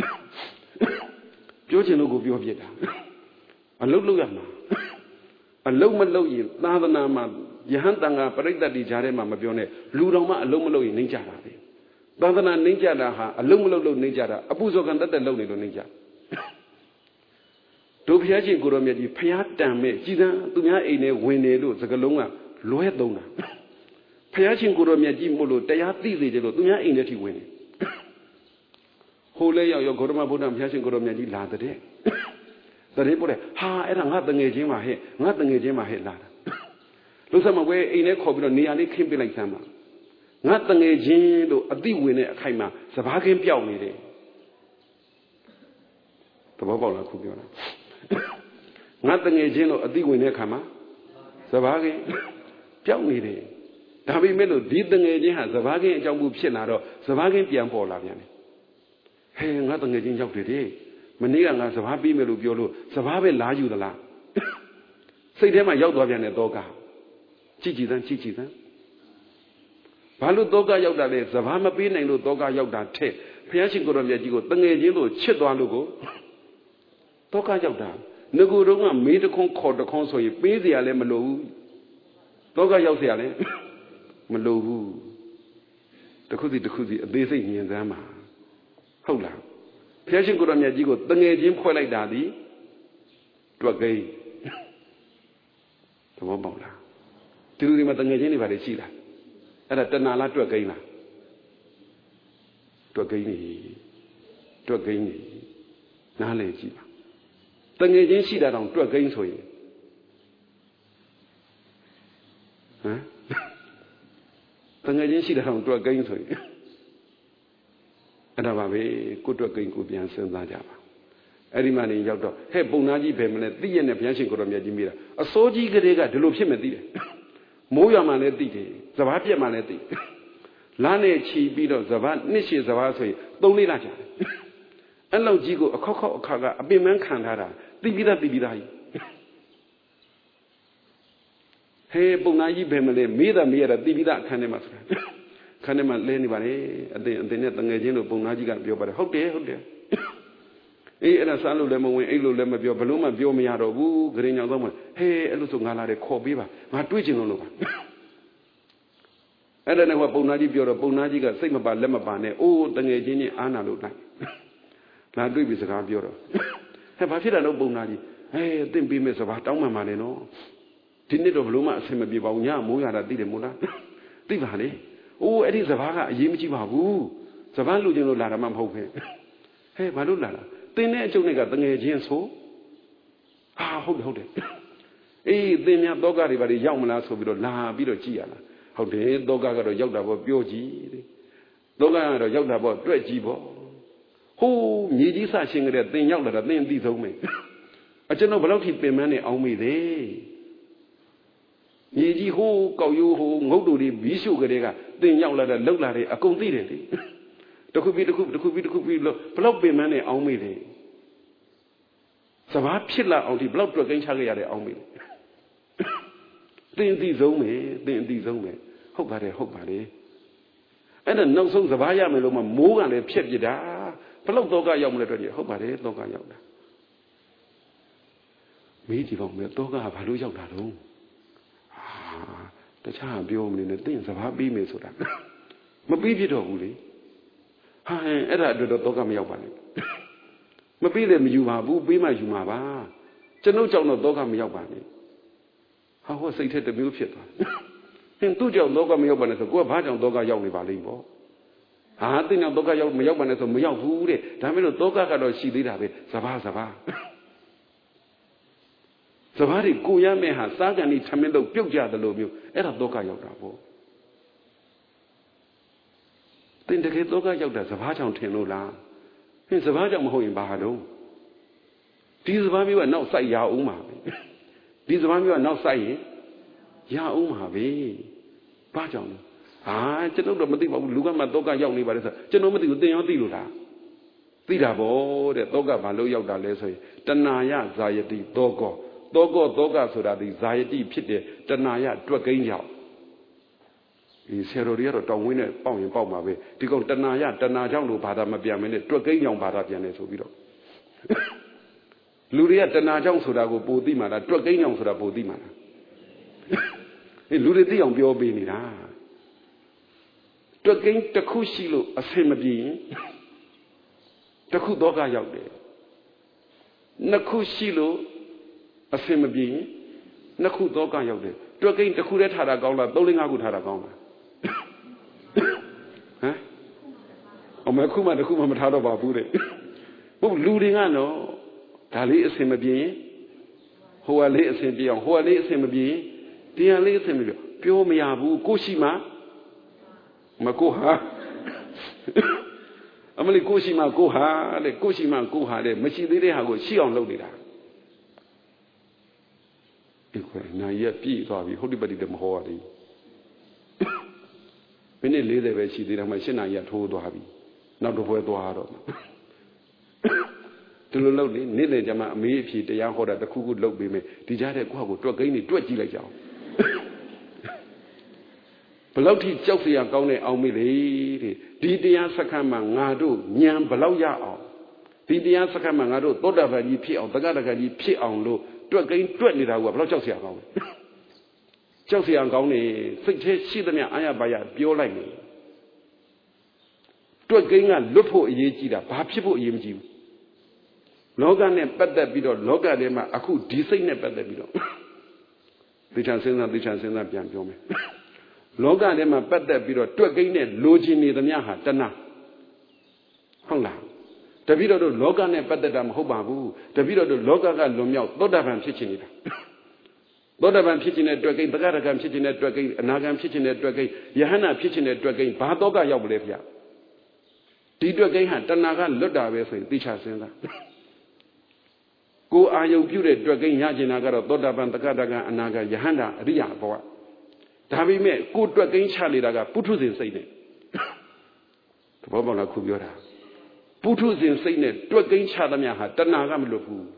ပြောချင်လို့ကိုပြောပြတာအလုတ်လုတ်ရမှာအလုတ်မလုတ်ရင်သာသနာမှာယဟန်တန်ဃာပရိသတ်တွေကြားထဲမှာမပြောနဲ့လူတော်မှအလုတ်မလုတ်ရင်နှိမ့်ကြတာပဲသာသနာနှိမ့်ကြတာဟာအလုတ်မလုတ်လို့နှိမ့်ကြတာအပူဇော်ခံတတ်တဲ့လုတ်နေလို့နှိမ့်ကြတို့ဘုရားရှင်ကိုရောမြတ်ကြီးဘုရားတန်မဲ့ကြည်စံသူများအိမ်ထဲဝင်နေလို့စကလုံးကလွဲသုံးတာဘုရားရှင်ကိုရောမြတ်ကြီးမို့လို့တရားသိစေကြလို့သူများအိမ်ထဲထိဝင်နေဟိုလဲရောက်ရောက်ဂေါတမဗုဒ္ဓဘုရားရှင်ကိုရောမြတ်ကြီးလာတဲ့တရေပို့တယ်ဟာအဲ့ဒါငါတငယ်ချင်းပါဟဲ့ငါတငယ်ချင်းပါဟဲ့လာတာလို့ဆက်မကွဲအိမ်ထဲခေါ်ပြီးတော့နေရာလေးခင်းပြလိုက်စမ်းပါငါတငယ်ချင်းလို့အတိဝင်တဲ့အခိုက်မှာစဘာခင်းပြောက်နေတယ်သဘောပေါက်လားခုပြောတာငါတငယ်ချင်းလို့အတိဝင်တဲ့အခါမှာစဘာခင်းပြောက်နေတယ်ဒါပေမဲ့လို့ဒီတငယ်ချင်းဟာစဘာခင်းအကြောင်းဘူးဖြစ်လာတော့စဘာခင်းပြန်ပေါ်လာပြန်တယ်ဟဲငါတငယ်ချင်းရောက်တယ်တဲ့မနေ့ကငါစဘာပြီးမယ်လို့ပြောလို့စဘာပဲလာယူသလားစိတ်ထဲမှာရောက်သွားပြန်တဲ့တောကကြည့်ကြည့်သမ်းကြည့်ကြည့်သမ်းဘာလို့တောကရောက်တာလဲစဘာမပေးနိုင်လို့တောကရောက်တာတဲ့ဘုရားရှင်ကိုရောမြတ်ကြီးကိုတငယ်ချင်းလို့ချစ်သွားလို့ကိုတောကရောက်တာငကိုတုံးကမေးတခွန်းခေါ်တခွန်းဆိုရင်ပေးเสียလည်းမလိုဘူးတောကရောက်เสียလည်းမလိုဘူးတခုစီတခုစီအသေးစိတ်မြင်စမ်းပါဟုတ်လားဘုရားရှင်ကိုရောမြတ်ကြီးကိုတငယ်ချင်းဖွဲ့လိုက်တာဒီတွက်ကိန်းသဘောပေါက်လားဒီလူတွေမှာတငယ်ချင်းတွေပါလေရှိလားအဲ့ဒါတဏှာလားတွက်ကိန်းလားတွက်ကိန်းနေတွက်ကိန်းနေနားလည်ကြည့်ပါတငယ်ချင်းရှိတာတောင်တွက်ကိန်းဆိုရင်ဟမ်တငယ်ချင်းရှိတာတောင်တွက်ကိန်းဆိုရင်အဲ့ဒါပါပဲကိုတွက်ကိန်းကိုပြန်စဉ်းစားကြပါအဲ့ဒီမှနေရောက်တော့ဟဲ့ပုံနာကြီးပဲမလဲသိရနဲ့ဘုရားရှင်ကိုတော်မြတ်ကြီးမိတာအစိုးကြီးကလေးကဒီလိုဖြစ်မဲ့သိတယ်မိုးရွာမှလည်းသိတယ်စဘာပြက်မှလည်းသိလမ်းနဲ့ချီပြီးတော့စဘာနှစ်ရှည်စဘာဆိုရင်သုံးလေးလကြာတယ်အဲ့လောက်ကြီးကိုအခောက်ခောက်အခါကအပင်ပန်းခံထားတာသိပြီးသားသိပြီးသားကြီးဟဲ့ပုံနာကြီးပဲမလဲမေးတာမေးရတာသိပြီးသားအခန်းထဲမှာဆိုတာခန်းထဲမှာလဲနေပါလေအတင်အတင်နဲ့တငယ်ချင်းတို့ပုံနာကြီးကပြောပါတယ်ဟုတ်တယ်ဟုတ်တယ်အေးအဲ့ဒါစားလို့လည်းမဝင်အိတ်လို့လည်းမပြောဘလို့မှပြောမရတော့ဘူးဂရင်ညောင်တော့မှဟဲ့အဲ့လိုဆိုငါလာတယ်ခေါ်ပေးပါငါတွေးချင်လို့လို့ပါအဲ့ဒါနဲ့ဟောပုံနာကြီးပြောတော့ပုံနာကြီးကစိတ်မပါလက်မပါနဲ့အိုးတငယ်ချင်းချင်းအားနာလို့လိုက်လာတွေးပြီးစကားပြောတော့ဟဲ့ဘာဖြစ်တာလို့ပုံနာကြီးဟဲ့တင့်ပေးမဲ့စဘာတောင်းမှန်ပါလေနော်ဒီနေ့တော့ဘလို့မှအဆင်မပြေပါဘူးညမိုးရတာသိတယ်မို့လားသိပါလေအိုးအဲ့ဒီစဘာကအရေးမကြီးပါဘူးစဘာလူချင်းလို့လာတာမှမဟုတ်ပဲဟဲ့ဘာလို့လာတာသင်တဲ့အကျုပ်နဲ့ကတငယ်ချင်းဆိုဟာဟုတ်တယ်ဟုတ်တယ်အေးသင်များတောကတွေဘာတွေရောက်မလားဆိုပြီးတော့လာပြီးတော့ကြည့်ရလားဟုတ်တယ်တောကကတော့ရောက်တာပေါ့ပြောကြည့်တောကကတော့ရောက်တာပေါ့တွက်ကြည့်ပေါ့ဟိုးမြေကြီးဆရှင်ကြတဲ့သင်ရောက်လာတာသင်အသိဆုံးပဲအကျွန်တော်ဘယ်လောက်ထိပင်ပန်းနေအောင်မိသေးမြေကြီးဟိုးကောက်ရိုးဟိုငုတ်တူတွေဘီးရှုကြတဲ့ကသင်ရောက်လာတာလောက်လာတယ်အကုန်သိတယ်လေတခုပြီးတခုတခုပြီးတခုပြီးလို့ဘယ်လောက်ပင်ပန်းနေအောင်မိသေးစဘာဖြစ်လာအောင်ဒီဘယ်လောက်တွက်ကိန်းချခဲ့ရတဲ့အောင်မိသင်အသိဆုံးပဲသင်အသိဆုံးပဲဟုတ်ပါတယ်ဟုတ်ပါတယ်အဲ့ဒါနောက်ဆုံးစဘာရမယ်လို့မှမိုးကလည်းဖြက်ပြတာဘယ်လောက်တော့ကရောက်မလဲတော့ဒီဟုတ်ပါတယ်တော့ကရောက်တာမေးကြည့်တော့မယ်တော့ကဘာလို့ရောက်တာတော့ဟာတခြားပြောမနေနဲ့သင်စဘာပြီးမယ်ဆိုတာမပြီးဖြစ်တော့ဘူးလေဟာအဲ့ဒါအတွက်တော့တော့ကမရောက်ပါနဲ့မပြီးတယ်မယူပါဘူးပြီးမှယူမှာပါကျွန်ုပ်ကြောင့်တော့တော့ကမရောက်ပါနဲ့ဟာဟောစိတ်ထက်တစ်မျိုးဖြစ်သွားဟင်သူ့ကြောင့်တော့ကမရောက်ပါနဲ့ဆိုကိုကဘာကြောင့်တော့ကရောက်နေပါလိမ့်ပေါ့ဟာတင်းကြောင့်တော့ကရောက်မရောက်ပါနဲ့ဆိုမရောက်ဘူးတဲ့ဒါမဲ့လို့တော့ကကတော့ရှိသေးတာပဲစဘာစဘာစဘာတွေကိုရမဲ့ဟာစားကန်ဒီထမင်းတော့ပြုတ်ကြတယ်လို့မျိုးအဲ့ဒါတော့ကရောက်တာပေါ့တင်းတကယ်တော့ကရောက်တာစဘာကြောင့်ထင်လို့လားဟင်စဘာကြောင့်မဟုတ်ရင်ဘာလို့ဒီစဘာမျိုးကနောက်ဆိုင်ရအောင်ပါပဲဒီစဘာမျိုးကနောက်ဆိုင်ရင်ရအောင်ပါပဲဘာကြောင့်လဲဟာကျွန်တော်တော့မသိပါဘူးလူကမှတော့ကရောက်နေပါလေဆိုကျွန်တော်မသိဘူးသင်ရောသိလို့လားသိတာဗောတဲ့တော့ကဘာလို့ရောက်တာလဲဆိုရင်တဏှာယဇာယတိတော့ကောတော့ကောတော့ကဆိုတာဒီဇာယတိဖြစ်တဲ့တဏှာယတွက်ကိန်းကြောင့်ဒီဆရာတော်တွေကတော့တောင်းဝင်းနဲ့ပေါက်ရင်ပေါက်မှာပဲဒီကောင်တဏှာယတဏှာကြောင့်လို့ဘာသာမပြန်မနဲ့တွက်ကိန်းကြောင့်ဘာသာပြန်တယ်ဆိုပြီးတော့လူတွေကတဏှာကြောင့်ဆိုတာကိုပိုသိမှလားတွက်ကိန်းကြောင့်ဆိုတာပိုသိမှလားအဲလူတွေသိအောင်ပြောပေးနေတာတွက်ကိန်းတစ်ခုရှိလို့အဆင်မပြေရင်တစ်ခုတော့ကရောက်တယ်နှစ်ခုရှိလို့အဆင်မပြေရင်နှစ်ခုတော့ကရောက်တယ်တွက်ကိန်းတစ်ခုတည်းထားတာကောင်းလားသုံးလေးငါးခုထားတာကောင်းလားဟမ်အမေခုမှတစ်ခုမှမထားတော့ပါဘူးတဲ့ဟုတ်လူတွေကတော့ဒါလေးအဆင်မပြေရင်ဟိုကလေးအဆင်ပြေအောင်ဟိုကလေးအဆင်မပြေရင်တရားလေးအဆင်မပြေပြောမရဘူးကိုရှိမှမကိုဟာအမလေးကိုရှိမှကိုဟာတဲ့ကိုရှိမှကိုဟာတဲ့မရှိသေးတဲ့ဟာကိုရှိအောင်လုပ်နေတာဒီကွယ်နာရက်ပြည့်သွားပြီဟုတ်ဒီပတိတမဟောရသေးမိနစ်လေးဆယ်ပဲရှိသေးတယ်မှရှင်းနာရက်ထိုးသွားပြီနောက်တစ်ပွဲသွားတော့ဒီလိုလုပ်နေနေ့လည်ကျမှအမေးအဖြေတရားဟောတာတစ်ခုခုလုပ်ပေးမယ်ဒီကြားတဲ့ကိုယ့်ဟာကိုတွက်ကိန်းနေတွက်ကြည့်လိုက်ကြအောင်ဘလောက်ထိကြောက်เสียကောင်းတဲ့အောင်မေးလေတဲ့ဒီတရားစခန်းမှာငါတို့ဉာဏ်ဘလောက်ရအောင်ဒီတရားစခန်းမှာငါတို့သောတာပန်ကြီးဖြစ်အောင်တက္ကတက္ကကြီးဖြစ်အောင်လို့တွက်ကိန်းတွက်နေတာကဘလောက်ကြောက်เสียကောင်းလဲကြောက်เสียကောင်းနေစိတ်ထဲရှိသမျှအာရပါရပြောလိုက်နေတွက်ကိန်းကလွတ်ဖို့အရေးကြီးတာဘာဖြစ်ဖို့အရေးမကြီးဘူးလောကနဲ့ပတ်သက်ပြီးတော့လောကထဲမှာအခုဒီစိတ်နဲ့ပတ်သက်ပြီးတော့သိချင်စဉ်းစားသိချင်စဉ်းစားပြန်ပြောမယ်လောကထဲမှာပတ်သက်ပြီးတော့တွက်ကိန်းနဲ့လိုချင်နေသမျှဟာတဏှာဟုတ်လားတပည့်တော်တို့လောကနဲ့ပတ်သက်တာမဟုတ်ပါဘူးတပည့်တော်တို့လောကကလွန်မြောက်သောတာပန်ဖြစ်ချင်နေတာသောတာပန်ဖြစ်ချင်တဲ့တွက်ကိန်းတက္ကရာကံဖြစ်ချင်တဲ့တွက်ကိန်းအနာဂံဖြစ်ချင်တဲ့တွက်ကိန်းယဟန္တာဖြစ်ချင်တဲ့တွက်ကိန်းဘာတော့ကရောက်မလဲဗျဒီတွက်ကိန်းဟာတဏှာကလွတ်တာပဲဆိုရင်သိချစဉ်းစားကိုအာယုံပြုတဲ့တွက်ကိန်းရကျင်တာကတော့သောတာပန်တက္ကရာကံအနာဂံယဟန္တာအရိယဘဝဒါပေမဲ့ကိုတွက်ကိန်းချနေတာကပုထုဇဉ်စိတ်နဲ့သဘောပေါက်လားခုပြောတာပုထုဇဉ်စိတ်နဲ့တွက်ကိန်းချသမျှဟာတဏှာကမလွတ်ဘူး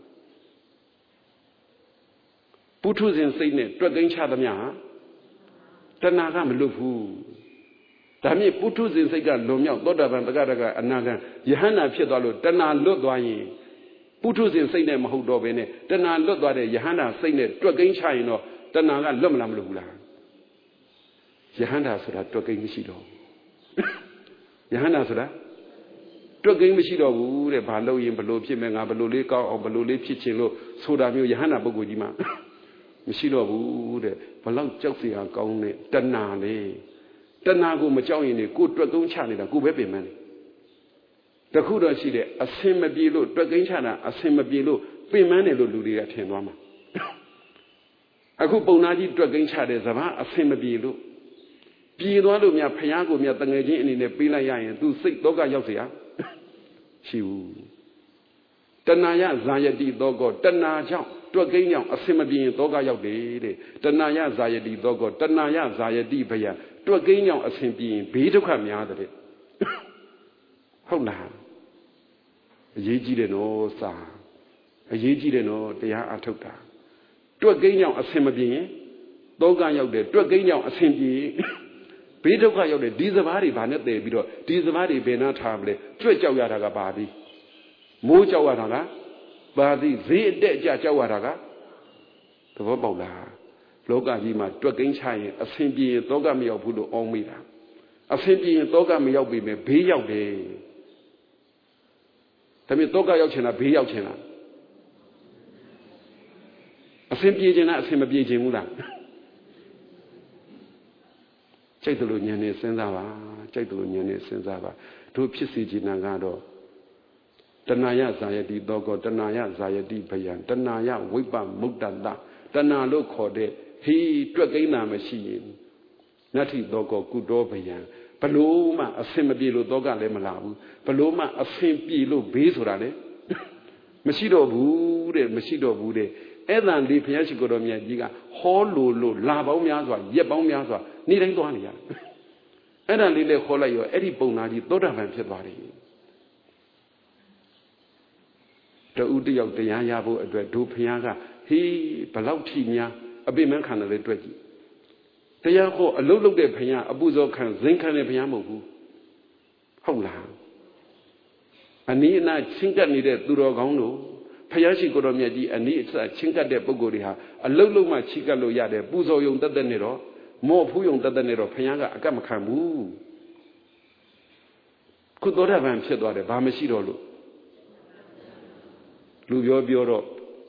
ပုထုဇဉ်စိတ်နဲ့တွက်ကိန်းချသမျှဟာတဏှာကမလွတ်ဘူးဒါမြင့်ပုထုဇဉ်စိတ်ကလွန်မြောက်သောတာပန်တက္ကရာကအနာဂံယဟန္တာဖြစ်သွားလို့တဏှာလွတ်သွားရင်ပုထုဇဉ်စိတ်နဲ့မဟုတ်တော့ဘဲနဲ့တဏှာလွတ်သွားတဲ့ယဟန္တာစိတ်နဲ့တွက်ကိန်းချရင်တော့တဏှာကလွတ်မလားမလွတ်ဘူးလားယဟန္တာဆိုတာတွက်ကိန်းမရှိတော့ဘူးယဟန္တာဆိုတာတွက်ကိန်းမရှိတော့ဘူးတဲ့ဘာလို့ရင်ဘလို့ဖြစ်မယ်ငါဘလို့လေးကောင်းအောင်ဘလို့လေးဖြစ်ချင်လို့ဆိုတာမျိုးယဟန္တာပုဂ္ဂိုလ်ကြီးမှမရှိတော့ဘူးတဲ့ဘလောက်ကြောက်เสียကောင်းတဲ့တဏှာလေတဏှာကိုမကြောက်ရင်လေကိုတွက်ကုန်းချနေတာကိုပဲပင်မနေတခုတော့ရှိတယ်အစင်မပြေလို့တွက်ကိန်းချတာအစင်မပြေလို့ပင်မန်းတယ်လို့လူတွေကထင်သွားမှာအခုပုံနာကြီးတွက်ကိန်းချတယ်စဘာအစင်မပြေလို့ပြေသွားလို့များဖျားကိုများတငယ်ချင်းအနေနဲ့ပေးလိုက်ရရင် तू စိတ်တော့ကရောက်เสียရှိဘူးတဏှာယဇာယတိသောကောတဏှာကြောင့်တွက်ကိန်းကြောင့်အစင်မပြေရင်တော့ကရောက်တယ်တဲ့တဏှာယဇာယတိသောကောတဏှာယဇာယတိဘယတွက်ကိန်းကြောင့်အစင်ပြေရင်ဘေးဒုက္ခများတဲ့ဟုတ်လားအရေးကြီးတယ်နော်စာအရေးကြီးတယ်နော်တရားအထုတ်တာတွက်ကိန်းကြောင့်အဆင်မပြေရင်တောကရောက်တယ်တွက်ကိန်းကြောင့်အဆင်ပြေဘေးဒုက္ခရောက်တယ်ဒီစဘာတွေဘာနဲ့တည်ပြီးတော့ဒီစဘာတွေဘယ်နှထားမလဲကြွက်ကြောက်ရတာကပါသည်မိုးကြောက်ရတာကပါသည်ဈေးအတက်အကျကြောက်ရတာကသဘောပေါက်လားလောကကြီးမှာတွက်ကိန်းချရင်အဆင်ပြေရင်တောကမရောက်ဘူးလို့အောင်းမိတာအဆင်ပြေရင်တောကမရောက်ပြီမဲ့ဘေးရောက်တယ်ဒါပေမဲ့တောကရောက်ချင်တာဘေးရောက်ချင်တာအဆင်ပြေချင်တာအဆင်မပြေချင်ဘူးလားကြိုက်တယ်လို့ဉာဏ်နဲ့စဉ်းစားပါကြိုက်တယ်လို့ဉာဏ်နဲ့စဉ်းစားပါတို့ဖြစ်စီချင်တာကတော့တဏှာယဇာယတိသောကောတဏှာယဇာယတိဘယံတဏှာယဝိပ္ပမုဒ္ဒတတဏှာလို့ခေါ်တဲ့ဟေးတွက်ကိန်းတာမရှိရင်နတ္ထိသောကောကုတောဘယံဘလို့မှအဆင်မပြေလို့သောကလည်းမလာဘူးဘလို့မှအဆင်ပြေလို့ဘေးဆိုတာလေမရှိတော့ဘူးတဲ့မရှိတော့ဘူးတဲ့အဲ့ဒါလေးဘုရားရှိခိုးတော်မြတ်ကြီးကဟောလို့လို့လာပေါင်းများစွာရက်ပေါင်းများစွာနေ့တိုင်းသွားနေရတယ်အဲ့ဒါလေးလည်းခေါ်လိုက်ရောအဲ့ဒီပုံနာကြီးသောတာပန်ဖြစ်သွားတယ်တူတယောက်တရားရဖို့အတွက်ဒုဘုရားကဟေးဘလောက်ထိများအပိမန်းခံတယ်လေတွေ့ကြည့်တရားဟောအလုတ်လုတ်တဲ့ဘုရားအပူဇော်ခံဇင်ခံတဲ့ဘုရားမဟုတ်ဘူးဟုတ်လားအနည်းအနာချင်းကပ်နေတဲ့သူတော်ကောင်းတို့ဘုရားရှိခိုးတော်မြတ်ကြီးအနည်းအဆက်ချင်းကပ်တဲ့ပုဂ္ဂိုလ်တွေဟာအလုတ်လုတ်မှချင်းကပ်လို့ရတယ်ပူဇော်ယုံတတ်တဲ့နေတော့မော့ဖူးယုံတတ်တဲ့နေတော့ဘုရားကအကပ်မခံဘူးခုသောတာပန်ဖြစ်သွားတယ်ဘာမရှိတော့လို့လူပြောပြောတော့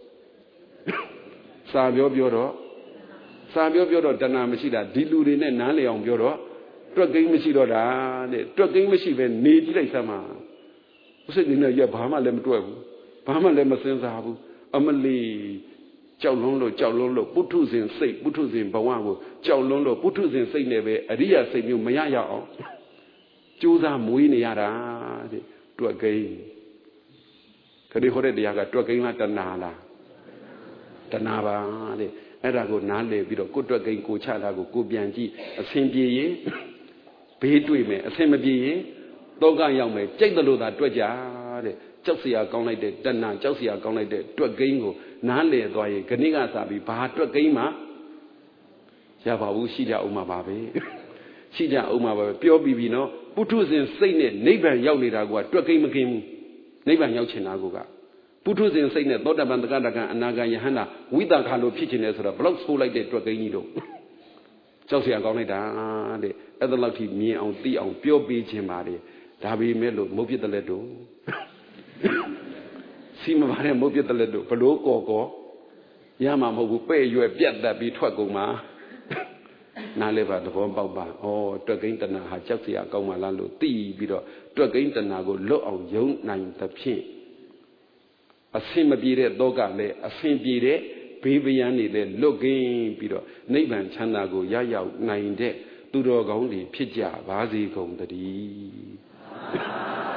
စာပြောပြောတော့စာပြောပြောတော့တဏှာမရှိတာဒီလူတွေနဲ့နားလည်အောင်ပြောတော့တွက်ကိန်းမရှိတော့တာတဲ့တွက်ကိန်းမရှိပဲနေကြည့်လိုက်စမ်းပါဥစိတ်နေနဲ့ရဘာမှလည်းမတွက်ဘူးဘာမှလည်းမစင်စားဘူးအမလီကြောက်လွန်းလို့ကြောက်လွန်းလို့ပုထုဇဉ်စိတ်ပုထုဇဉ်ဘဝကိုကြောက်လွန်းလို့ပုထုဇဉ်စိတ်နဲ့ပဲအရိယာစိတ်မျိုးမရရအောင်ကြိုးစားမွေးနေရတာတဲ့တွက်ကိန်းခရီးခေါ်တဲ့တရားကတွက်ကိန်းလားတဏှာလားတဏှာပါတဲ့အဲ့ဒါကိုနားလည်ပြီးတော့ကိုတွက်ကိန်းကိုချတာကိုကိုပြန်ကြည့်အဆင်ပြေရင်ဘေးတွေ့မယ်အဆင်မပြေရင်တောကရောက်မယ်ကြိုက်တယ်လို့သာတွက်ကြတဲ့ကြောက်စရာကောင်းလိုက်တဲ့တဏှာကြောက်စရာကောင်းလိုက်တဲ့တွက်ကိန်းကိုနားလည်သွားရင်ခဏကစားပြီးဘာတွက်ကိန်းမှရပါဘူးရှိကြအောင်မှာပါပဲရှိကြအောင်မှာပါပဲပြောပြီးပြီနော်ပုထုဇဉ်စိတ်နဲ့နိဗ္ဗာန်ရောက်နေတာကတွက်ကိန်းမကင်းဘူးနိဗ္ဗာန်ရောက်ချင်တာကပုထုဇဉ်စိတ်နဲ့သောတာပန်တက္ကတကအနာဂံယဟန္တာဝိသခါလို့ဖြစ်ချင်တယ်ဆိုတော့ဘလောက်ဆိုးလိုက်တဲ့တွက်ကိန်းကြီးတော့ကြောက်စရာကောင်းလိုက်တာတဲ့အဲ့ဒါလောက်ထိမြင်အောင်သိအောင်ပြောပေးခြင်းပါလေဒါပေမဲ့လို့မုတ်ပြစ်တလက်တို့စီမပါတဲ့မုတ်ပြစ်တလက်တို့ဘလို့ကော်ကော်ရမှာမဟုတ်ဘူးပဲ့ရွယ်ပြတ်တတ်ပြီးထွက်ကုန်မှာနားလဲပါသဘောပေါက်ပါဩတွက်ကိန်းတဏှာဟာကြောက်စရာကောင်းမှလားလို့သိပြီးတော့တွက်ကိန်းတဏှာကိုလွတ်အောင်ယုံနိုင်သဖြင့်အဆင်မပြေတဲ့သောကလည်းအဆင်ပြေတဲ့ဘေးပရန်တွေလည်းလွတ်ကင်းပြီးတော့နိဗ္ဗာန်ချမ်းသာကိုရရောက်နိုင်တဲ့သူတော်ကောင်းတွေဖြစ်ကြပါစေကုန်သတည်း